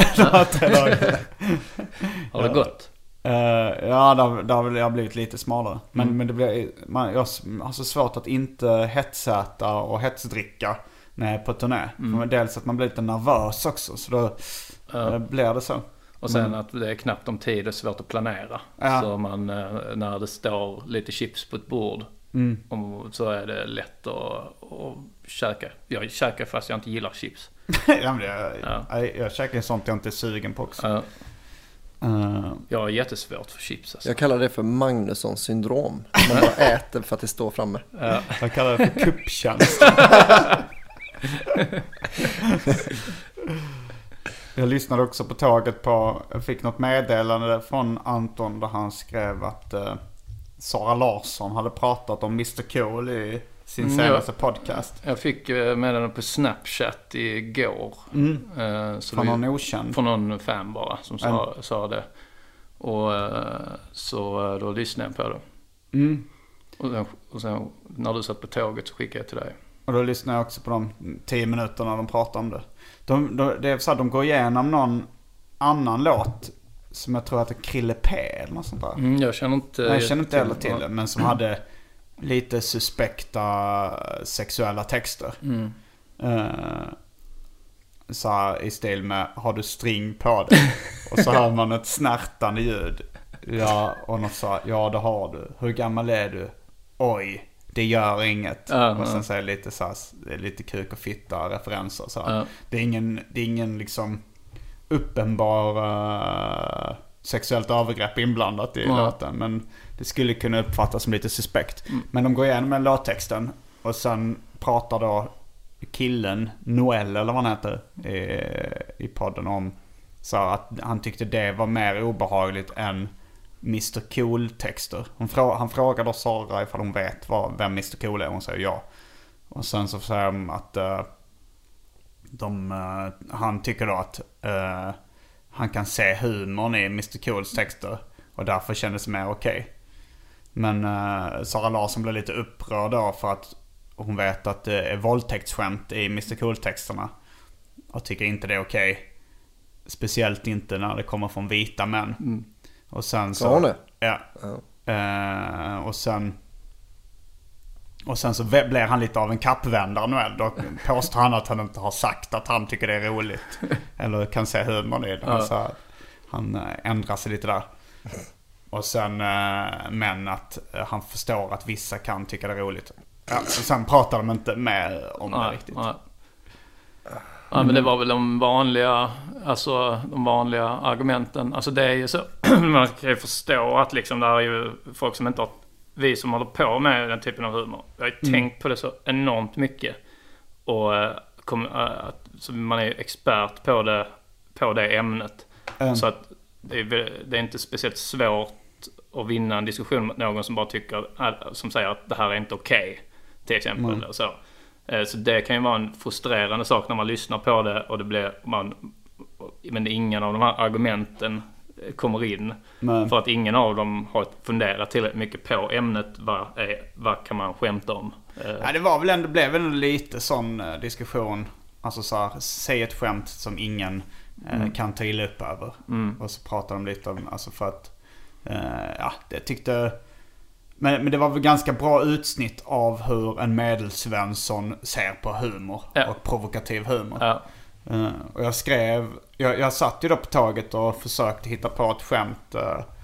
Har det gått? Ja, där har jag blivit lite smalare. Men det blir, jag har så svårt att inte hetsäta och hetsdricka när jag är på turné. Dels att man blir lite nervös också. Så då blir det så. Och sen att det är knappt om tid och svårt att planera. Så man, när det står lite chips på ett bord, så är det lätt att käka. Jag käkar fast jag inte gillar chips. Jag käkar sånt jag inte är sugen på också. Jag har jättesvårt för chips alltså. Jag kallar det för Magnussons syndrom. Man bara äter för att det står framme. Jag kallar det för kupptjänst. Jag lyssnade också på tåget jag fick något meddelande från Anton där han skrev att Sara Larsson hade pratat om Mr. Cool i sin senaste podcast. Jag fick meddelande på Snapchat igår. Från någon okänd? Från någon fan bara som sa det. Och så då lyssnade jag på det. Och sen när du satt på tåget så skickade jag till dig. Och då lyssnade jag också på de 10 minuterna de pratar om det. Det är så att de går igenom någon annan låt som jag tror att det är Krille P eller något sånt där. Jag känner inte heller till det, men som hade lite suspekta sexuella texter. Så här, i stil med har du string på dig? Och så hör man ett snärtande ljud. Ja, och något så, ja det har du. Hur gammal är du? Oj, det gör inget. Och sen säger lite så här, lite kuk och fitta referenser så här. Det är ingen liksom uppenbar sexuellt övergrepp inblandat i låten, men det skulle kunna uppfattas som lite suspekt. Men de går igenom med låttexten och sen pratar då killen Noel eller vad han heter i podden om så att han tyckte det var mer obehagligt än Mr. Cool-texter. Han frågar då Sara ifall hon vet vem Mr. Cool är. Hon säger ja. Och sen så säger de att han tycker då att han kan se humorn i Mr. Cools texter och därför kändes det mer okej. Men Sara Larsson blev lite upprörd då för att hon vet att det är våldtäktsskämt i Mr. Cool-texterna och tycker inte det är okej. Speciellt inte när det kommer från vita män. Och sen så... det? Ja. Och sen så blir han lite av en kappvändare Noel. Då påstår han att han inte har sagt att han tycker det är roligt. Eller kan se humorn i det. Så han ändrar sig lite där. Och sen men att han förstår att vissa kan tycka det är roligt. Ja, och sen pratar de inte mer om det riktigt. Ja, men det var väl de vanliga argumenten. Alltså det är ju så, man kan ju förstå att liksom det är ju folk som inte har, vi som håller på med den typen av humor. Jag har ju tänkt på det så enormt mycket. Och så man är ju expert på det ämnet. Så att det är inte speciellt svårt att vinna en diskussion med någon som bara som säger att det här är inte okej, till exempel. Så det kan ju vara en frustrerande sak när man lyssnar på det och det blir men ingen av de här argumenten kommer in. För att ingen av dem har funderat tillräckligt mycket på ämnet. Vad kan man skämta om? Ja, det blev väl lite sån diskussion. Alltså så här, säg ett skämt som ingen kan ta illa upp över. Och så pratar de lite om, alltså för att det tyckte... Men det var väl ganska bra utsnitt av hur en Medelsvensson ser på humor och provokativ humor. Och jag satt ju då på taget och försökte hitta på ett skämt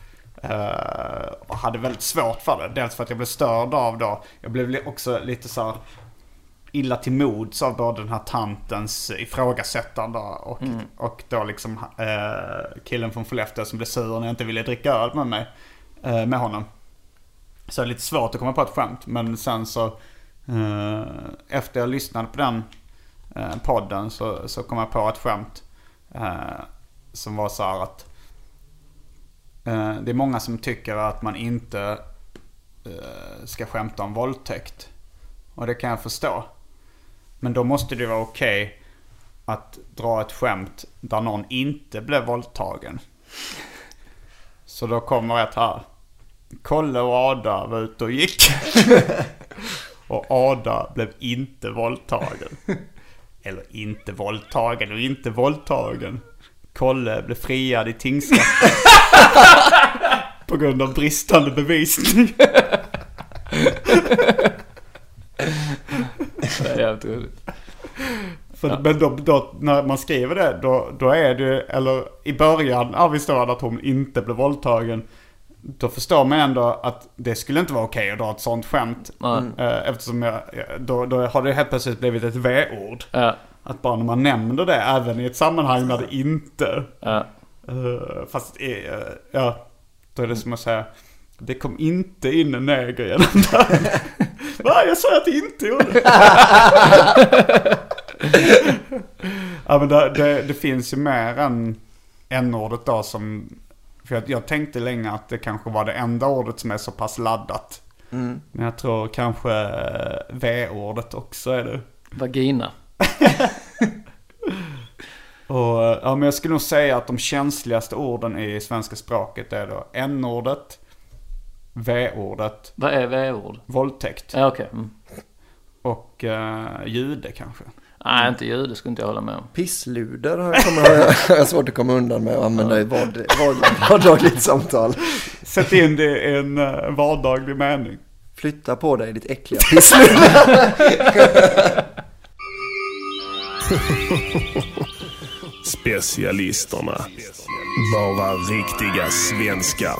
och hade väldigt svårt för det. Dels för att jag blev störd av då. Jag blev också lite så här illa till mods av både den här tantens ifrågasättande och då liksom killen från Skellefteå som blev sur när jag inte ville dricka öl med honom. Så det är lite svårt att komma på ett skämt. Men sen så efter jag lyssnade på den podden så kom jag på ett skämt som var så här att det är många som tycker att man inte ska skämta om våldtäkt. Och det kan jag förstå. Men då måste det vara okej att dra ett skämt där någon inte blev våldtagen. Så då kommer ett här. Kolle och Ada var ute och gick. Och Ada blev inte våldtagen. Eller inte våldtagen och inte våldtagen. Kolle blev friad i tingsrätten. På grund av bristande bevisning. Det är jävligt roligt. Men då, när man skriver det, då är det, eller i början av historien att hon inte blev våldtagen, då förstår man ändå att det skulle inte vara okej att dra ett sånt skämt. Eftersom då har det helt plötsligt blivit ett v-ord. Att bara när man nämner det även i ett sammanhang där det inte fast då är det som att säga det kom inte in en neger genom där. Va? Jag sa att det inte gjorde. Ja, men det finns ju mer än n-ordet då som... För jag tänkte länge att det kanske var det enda ordet som är så pass laddat. Men jag tror kanske v-ordet också är det. Vagina. Och, ja, men jag skulle nog säga att de känsligaste orden i svenska språket är då n-ordet, v-ordet. Vad är v-ord? Våldtäkt. Ja, okej. Och jude kanske. Nej, inte jude skulle inte jag hålla med om. Pissluder har jag svårt att komma undan med att använda i vardagligt samtal. Sätt in det i en vardaglig mening. Flytta på dig ditt äckliga pissluder. Specialisterna. Bara riktiga svenskar.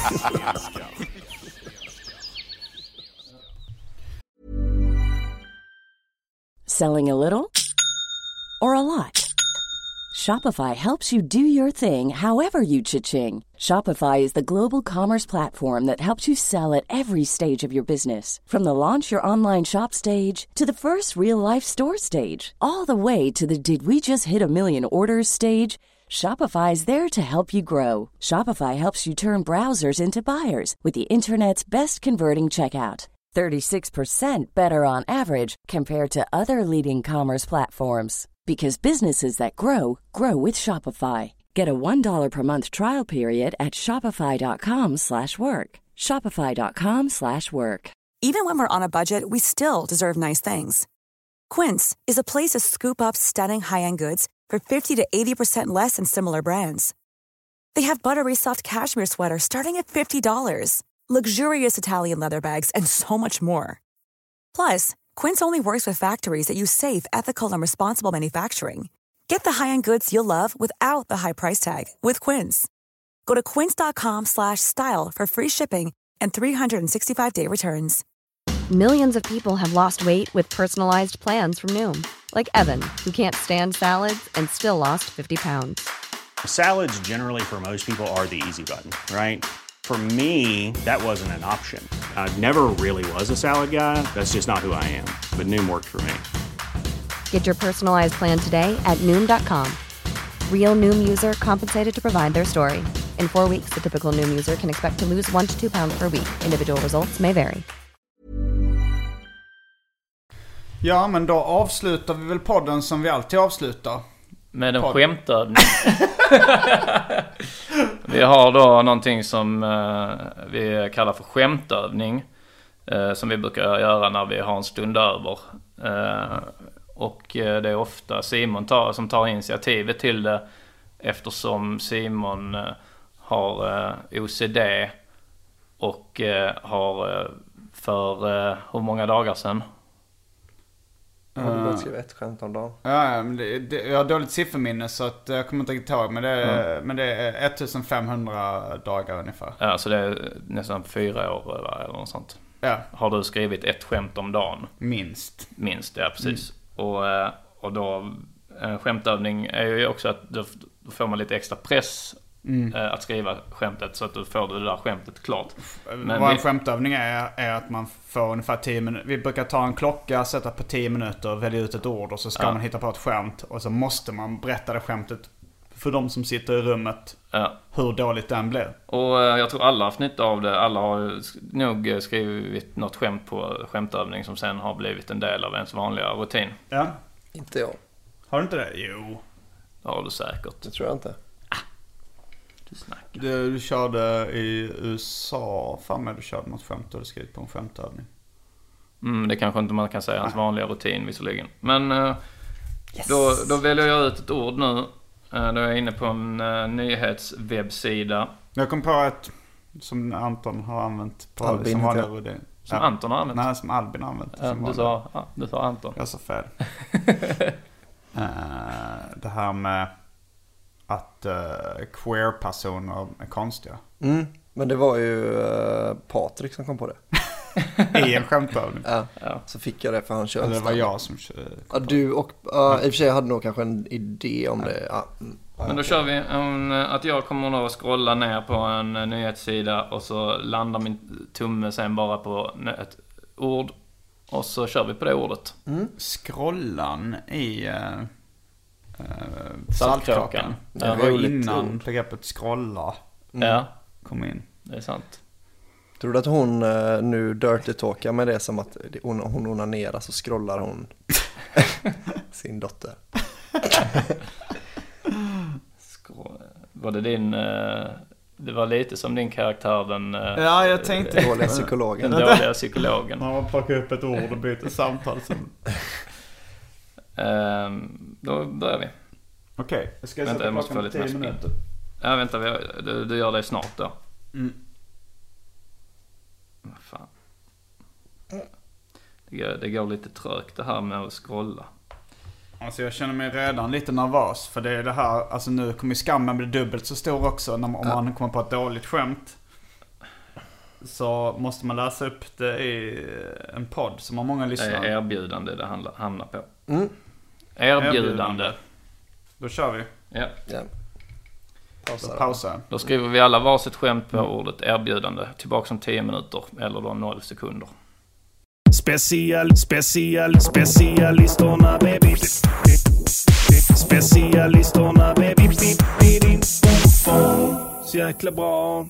Selling a little or a lot? Shopify helps you do your thing however you cha-ching. Shopify is the global commerce platform that helps you sell at every stage of your business. From the launch your online shop stage to the first real-life store stage, all the way to the did we just hit a million orders stage. Shopify is there to help you grow. Shopify helps you turn browsers into buyers with the internet's best converting checkout. 36% better on average compared to other leading commerce platforms. Because businesses that grow, grow with Shopify. Get a $1 per month trial period at shopify.com/work. Shopify.com/work. Even when we're on a budget, we still deserve nice things. Quince is a place to scoop up stunning high-end goods for 50 to 80% less than similar brands. They have buttery soft cashmere sweaters starting at $50, luxurious Italian leather bags, and so much more. Plus, Quince only works with factories that use safe, ethical, and responsible manufacturing. Get the high-end goods you'll love without the high price tag with Quince. Go to quince.com/style for free shipping and 365-day returns. Millions of people have lost weight with personalized plans from Noom. Like Evan, who can't stand salads and still lost 50 pounds. Salads generally for most people are the easy button, right? For me, that wasn't an option. I never really was a salad guy. That's just not who I am. But Noom worked for me. Get your personalized plan today at Noom.com. Real Noom user compensated to provide their story. In 4 weeks, the typical Noom user can expect to lose 1 to 2 pounds per week. Individual results may vary. Ja, men då avslutar vi väl podden som vi alltid avslutar. Med en skämtövning. Vi har då någonting som vi kallar för skämtövning. Som vi brukar göra när vi har en stund över. Och det är ofta Simon som tar initiativet till det. Eftersom Simon har OCD. Och har för hur många dagar sedan? Har du bara skrivit ett skämt om dagen? Ja, men jag har dåligt sifferminne så att jag kommer inte riktigt ihåg. Men det är 1500 dagar ungefär. Ja, så det är nästan 4 år eller något sånt. Ja. Har du skrivit ett skämt om dagen? Minst, ja precis. Och då en skämtövning är ju också att då får man lite extra press att skriva skämtet så att du får det där skämtet klart. Men vad en skämtövning är att man får ungefär 10 minuter. Vi brukar ta en klocka, sätta på 10 minuter, välja ut ett ord och så ska man hitta på ett skämt. Och så måste man berätta det skämtet för de som sitter i rummet hur dåligt den blir. Och jag tror alla har haft nytta av det. Alla har nog skrivit något skämt på skämtövning som sen har blivit en del av ens vanliga rutin. Ja. Inte jag. Har du inte det? Jo. Det har du säkert. Det tror jag inte. Du körde i USA, fan med du körde något skämt och du skrivit på en skämtövning. Det kanske inte man kan säga hans vanliga rutin visserligen. Men då väljer jag ut ett ord nu. Då är jag inne på en nyhetswebbsida. Jag kom på ett som Anton har använt på Albin, som vanliga rutin. Som Anton har använt? Nej, som Albin har använt. Du sa Anton. Jag sa fel. Det här med att queer-personer är konstiga. Men det var ju Patrik som kom på det. I en skämtövning. Ja. Så fick jag det för han körde. Eller det var jag som du och i och för sig hade nog kanske en idé om det. Men då kör vi att jag kommer att scrolla ner på en nyhetssida och så landar min tumme sen bara på ett ord och så kör vi på det ordet. Scrollan i Saltkråkan. Det var innan begreppet scrolla kom in. Det är sant. Tror du att hon nu dirty talkar med det som att hon onanerar så scrollar hon sin dotter? Var det din... Det var lite som din karaktär den... Ja, jag tänkte... dåliga psykologen. Den dåliga psykologen. Man plockar upp ett ord och byter samtal sen. Då börjar vi. Okej. Vänta, jag måste få lite mer spinn. Ja, vänta. Du gör det snart då. Vad fan. Det går lite trögt det här med att scrolla. Alltså jag känner mig redan lite nervös. För det är det här, alltså nu kommer skammen bli dubbelt så stor också. Om man kommer på ett dåligt skämt. Så måste man läsa upp det i en podd som har många lyssnare. Det är erbjudande det hamnar på. Erbjudande. Då kör vi. Ja. Pausa. Då skriver vi alla varsitt skämt på ordet erbjudande. Tillbaka om 10 minuter. Eller då 0 sekunder. Specialisterna baby. Specialisterna baby. Så jäkla bra.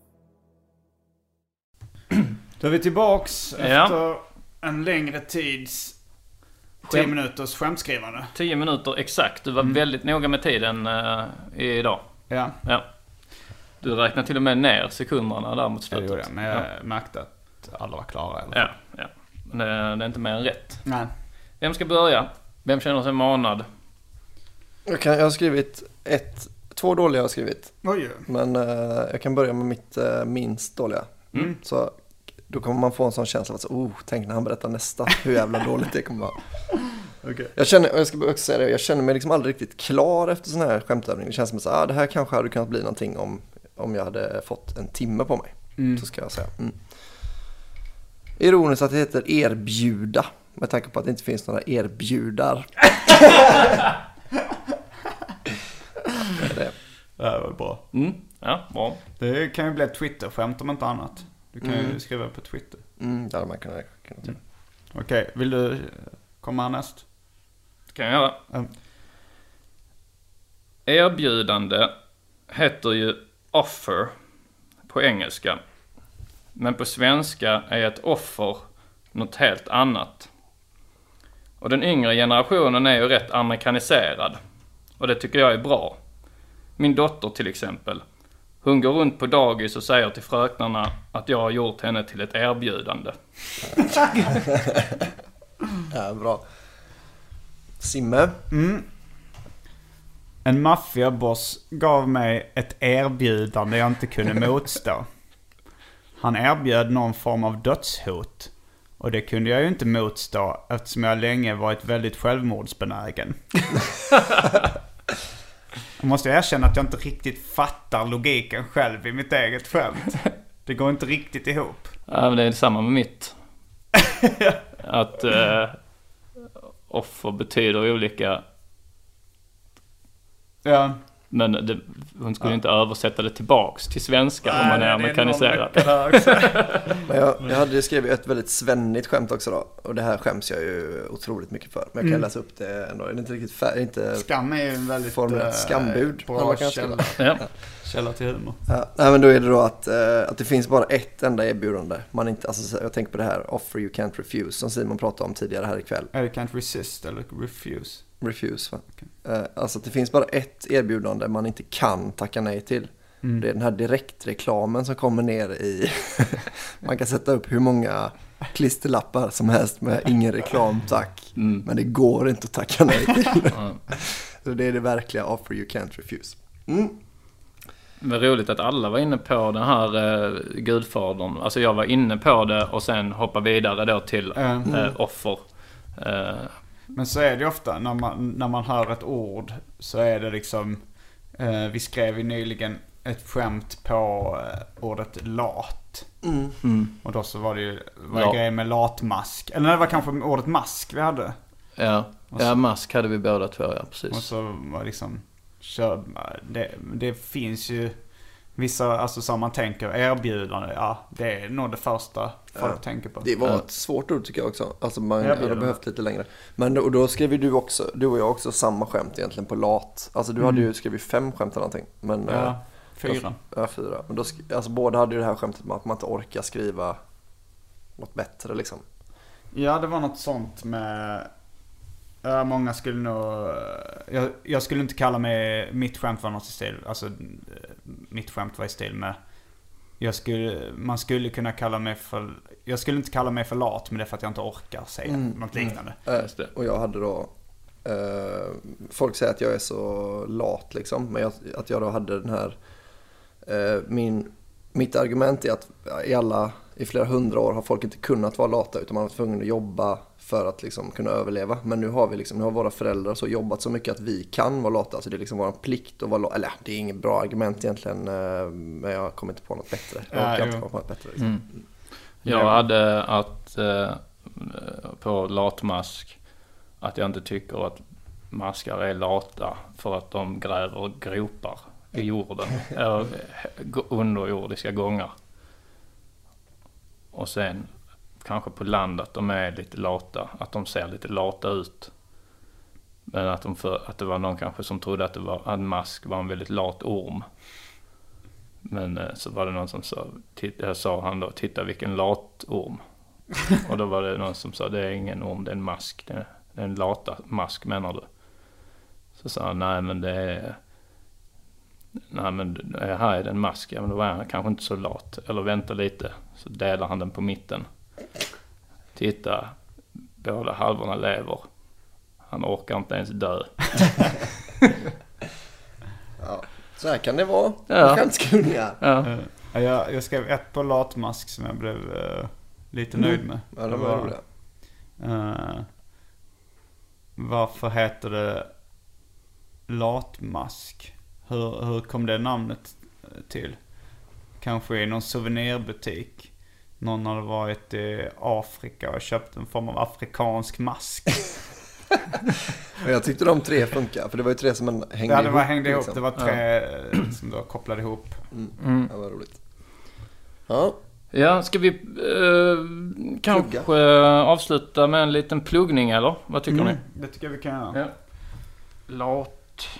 Då är vi tillbaks efter en längre tids 10 minuters skämtskrivande. 10 minuter exakt. Du var väldigt noga med tiden idag. Ja. Du räknar till och med ner sekunderna där mot slutet. Jag gjorde det, men jag märkte att alla var klara. Ja. Men det är inte mer än rätt. Nej. Vem ska börja? Vem känner sig manad? Jag har skrivit 2 dåliga har jag skrivit. Oj. Men jag kan börja med mitt minst dåliga. Så då kommer man få en sån känsla av att tänk när han berättar nästa hur jävla dåligt det kommer vara. Okay. Jag ska också säga det, jag känner mig liksom aldrig riktigt klar efter sån här skämtövning. Det känns som att det här kanske hade kunnat bli någonting om jag hade fått en timme på mig. Så ska jag säga. Ironiskt att det heter erbjuda, med tanke på att det inte finns några erbjudar. Det var bra. Ja, bra. Det kan ju bli ett Twitter-skämt om inte annat. Du kan ju skriva på Twitter. Det hade man kunnat göra. Okej, vill du komma härnäst? Det kan jag göra. Erbjudande heter ju offer på engelska. Men på svenska är ett offer något helt annat. Och den yngre generationen är ju rätt amerikaniserad. Och det tycker jag är bra. Min dotter till exempel. Hon går runt på dagis och säger till fröknarna att jag har gjort henne till ett erbjudande. Ja, bra. Simme. En maffiaboss gav mig ett erbjudande jag inte kunde motstå. Han erbjöd någon form av dödshot. Och det kunde jag ju inte motstå eftersom jag länge varit väldigt självmordsbenägen. Jag måste erkänna att jag inte riktigt fattar logiken själv i mitt eget skämt. Det går inte riktigt ihop. Ja, men det är samma med mitt. Att offer betyder olika. Ja. Men hon skulle inte översätta det tillbaks till svenska om man är amerikaniserad. Men jag hade skrivit ett väldigt svennigt skämt också då. Och det här skäms jag ju otroligt mycket för. Men jag kan läsa upp det ändå. Det är inte riktigt Skam är ju en väldigt skambud. Bra källa till humor. Ja, men då är det då att det finns bara ett enda erbjudande. Man inte, alltså, jag tänker på det här offer you can't refuse som Simon pratade om tidigare här ikväll. You can't resist eller refuse. Refuse, va? Okay. Alltså det finns bara ett erbjudande man inte kan tacka nej till. Det är den här direktreklamen som kommer ner i man kan sätta upp hur många klisterlappar som helst med ingen reklam, tack. Men det går inte att tacka nej till. Så det är det verkliga offer you can't refuse. Det var roligt att alla var inne på den här Gudfadern. Alltså jag var inne på det och sen hoppade vidare då till offer. Men så är det ofta när man hör ett ord så är det liksom vi skrev ju nyligen ett skämt på ordet lat. Och då så var det ju grejer med latmask. Eller det var kanske ordet mask vi hade. Ja, mask hade vi båda två, ja, precis. Och så var liksom det finns ju Vissa, alltså som man tänker, erbjudande, det är nog det första folk tänker på. Det var ett svårt ord tycker jag också. Alltså man hade behövt lite längre. Men då skrev ju du och jag också samma skämt egentligen på lat. Alltså du hade ju skrivit 5 skämt eller någonting. Men, 4. Ja, 4. Men då, alltså båda hade ju det här skämtet med att man inte orkar skriva något bättre liksom. Ja, det var något sånt med... många skulle nog... Jag skulle inte kalla mig... Mitt skämt var något i stil... Alltså, mitt skämt var i stil med... Man skulle kunna kalla mig för... Jag skulle inte kalla mig för lat, men det är för att jag inte orkar säga något liknande. Och jag hade då... folk säger att jag är så lat liksom. Men att jag då hade den här... Mitt argument är att i flera 100 år har folk inte kunnat vara lata, utan man har tvungen att jobba för att liksom kunna överleva. Men nu har våra föräldrar så jobbat så mycket att vi kan vara lata. Alltså det är liksom vår plikt att vara lata. Eller det är inget bra argument egentligen, men jag kommer inte på något bättre. Jag kan inte på något bättre liksom. Jag hade på latmask att jag inte tycker att maskar är lata för att de gräver gropar i jorden eller underjordiska gångar. Och sen kanske på land att de är lite lata, att de ser lite lata ut. Men att det var någon kanske som trodde att en mask var en väldigt lat orm. Men så var det någon som sa han då, titta vilken lat orm. Och då var det någon som sa, det är ingen orm, det är en mask. Det är en lata mask menar du. Så sa han, nej men här är det en mask. Ja, men då var han kanske inte så lat. Eller vänta lite. Så delar han den på mitten. Titta. Båda halvorna lever. Han orkar inte ens dö. Ja, så här kan det vara. Ja. Skämtskunniga. Ja. Jag skrev ett på latmask som jag blev lite nöjd med. Ja, det var roligt. Varför heter det latmask? Hur kom det namnet till? Kanske i någon souvenirbutik. Någon hade varit i Afrika och köpt en form av afrikansk mask. Jag tyckte de 3 funkar, för det var ju 3 som hängde ihop. Ja, det var hängde ihop. Det var 3 som då kopplade ihop. Det var roligt. Ja, ska vi kanske avsluta med en liten pluggning eller? Vad tycker ni? Det tycker jag vi kan göra. Ja. Lat.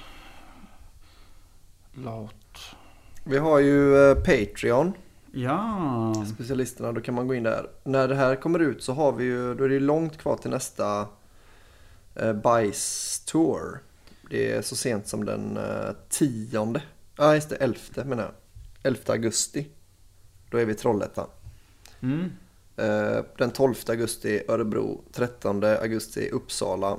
Vi har ju Patreon. Ja. Specialisterna, då kan man gå in där. När det här kommer ut så har vi ju, då är det långt kvar till nästa Bajs Tour. Det är så sent som den 10:e. Ja, just det, 11:e menar jag. 11 augusti. Då är vi i Trollhättan. Den 12 augusti Örebro. 13 augusti Uppsala.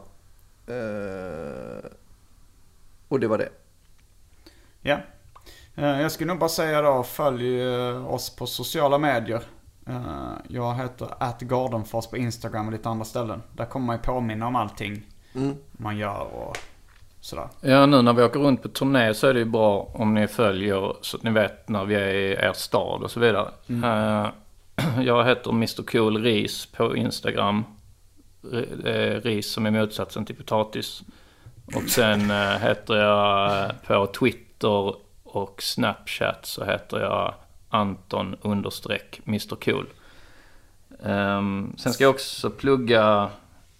Och det var det. Ja. Jag skulle nog bara säga då, följ oss på sociala medier. Jag heter @gardenfors på Instagram och lite andra ställen. Där kommer man ju påminna om allting man gör och sådär. Ja, nu när vi åker runt på turné så är det ju bra om ni följer så att ni vet när vi är i er stad och så vidare. Jag heter Mr. Cool Ris på Instagram. Ris som är motsatsen till potatis. Och sen heter jag på Twitter och Snapchat så heter jag Anton_Mr. Cool. Sen ska jag också plugga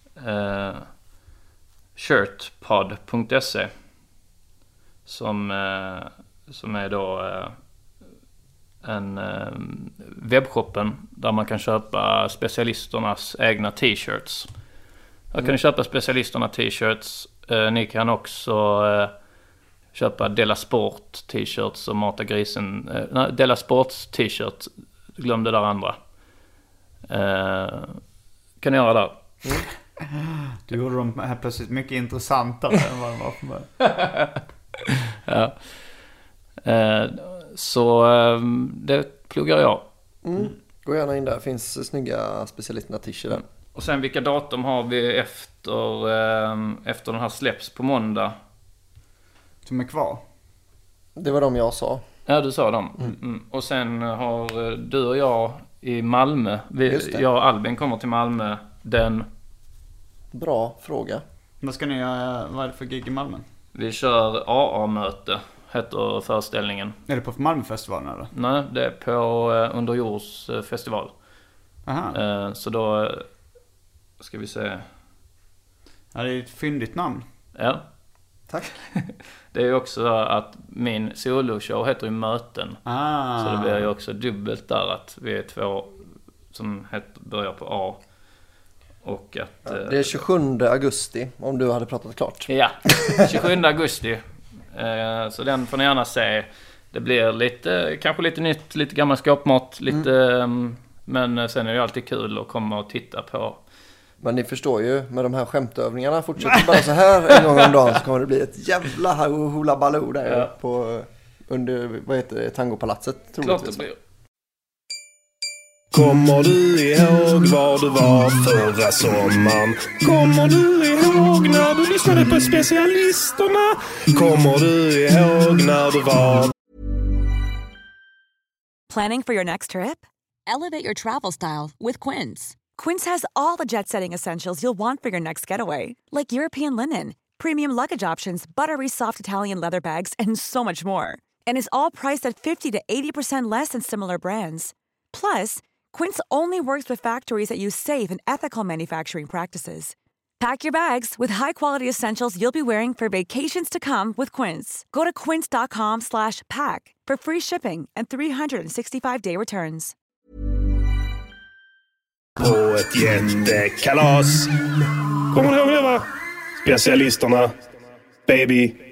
shirtpod.se som är då en webbshoppen där man kan köpa specialisternas egna t-shirts. Jag kan köpa specialisterna t-shirts. Ni kan också köpa Della Sport t-shirts och Mata Grisen. Della Sports t-shirt. Glöm det där andra. Kan ni göra där? Du gjorde dem här plötsligt mycket intressantare än vad de var för mig. Ja. Så det pluggar jag. Gå gärna in där. Finns snygga specialisterna t-shirts där. Och sen vilka datum har vi efter den här släpps på måndag? Som är kvar? Det var de jag sa. Ja, du sa dem. Och sen har du och jag i Malmö. Jag och Albin kommer till Malmö den... Bra fråga. Vad är det för gig i Malmö? Vi kör AA-möte. heter föreställningen. Är det på Malmöfestivalen eller? Nej, det är på Underjordsfestival. Aha. Så då ska vi se. Ja, det är ett fyndigt namn. Ja. Tack. Det är ju också att min soloshow heter ju Möten. Så det blir ju också dubbelt där att vi är 2 som börjar på A. Och att... det är 27 augusti om du hade pratat klart. Ja, 27 augusti. Så den får ni gärna se. Det blir kanske lite nytt, lite gammal skåpmat, lite... Men sen är det alltid kul att komma och titta på. Men ni förstår ju, med de här skämtövningarna fortsätter bara så här en gång om dagen så kommer det bli ett jävla hula baloo där på under, vad heter det, Tangopalatset. Klart det blir. Kommer du ihåg var du var förra sommaren? Kommer du ihåg när du lyssnade på specialisterna? Kommer du ihåg när du var... Planning for your next trip? Elevate your travel style with Quince. Quince has all the jet-setting essentials you'll want for your next getaway, like European linen, premium luggage options, buttery soft Italian leather bags, and so much more. And is all priced at 50 to 80% less than similar brands. Plus, Quince only works with factories that use safe and ethical manufacturing practices. Pack your bags with high-quality essentials you'll be wearing for vacations to come with Quince. Go to quince.com/pack for free shipping and 365-day returns. På ett jättekalas. Kommer du ihåg det, va? Specialisterna. Baby.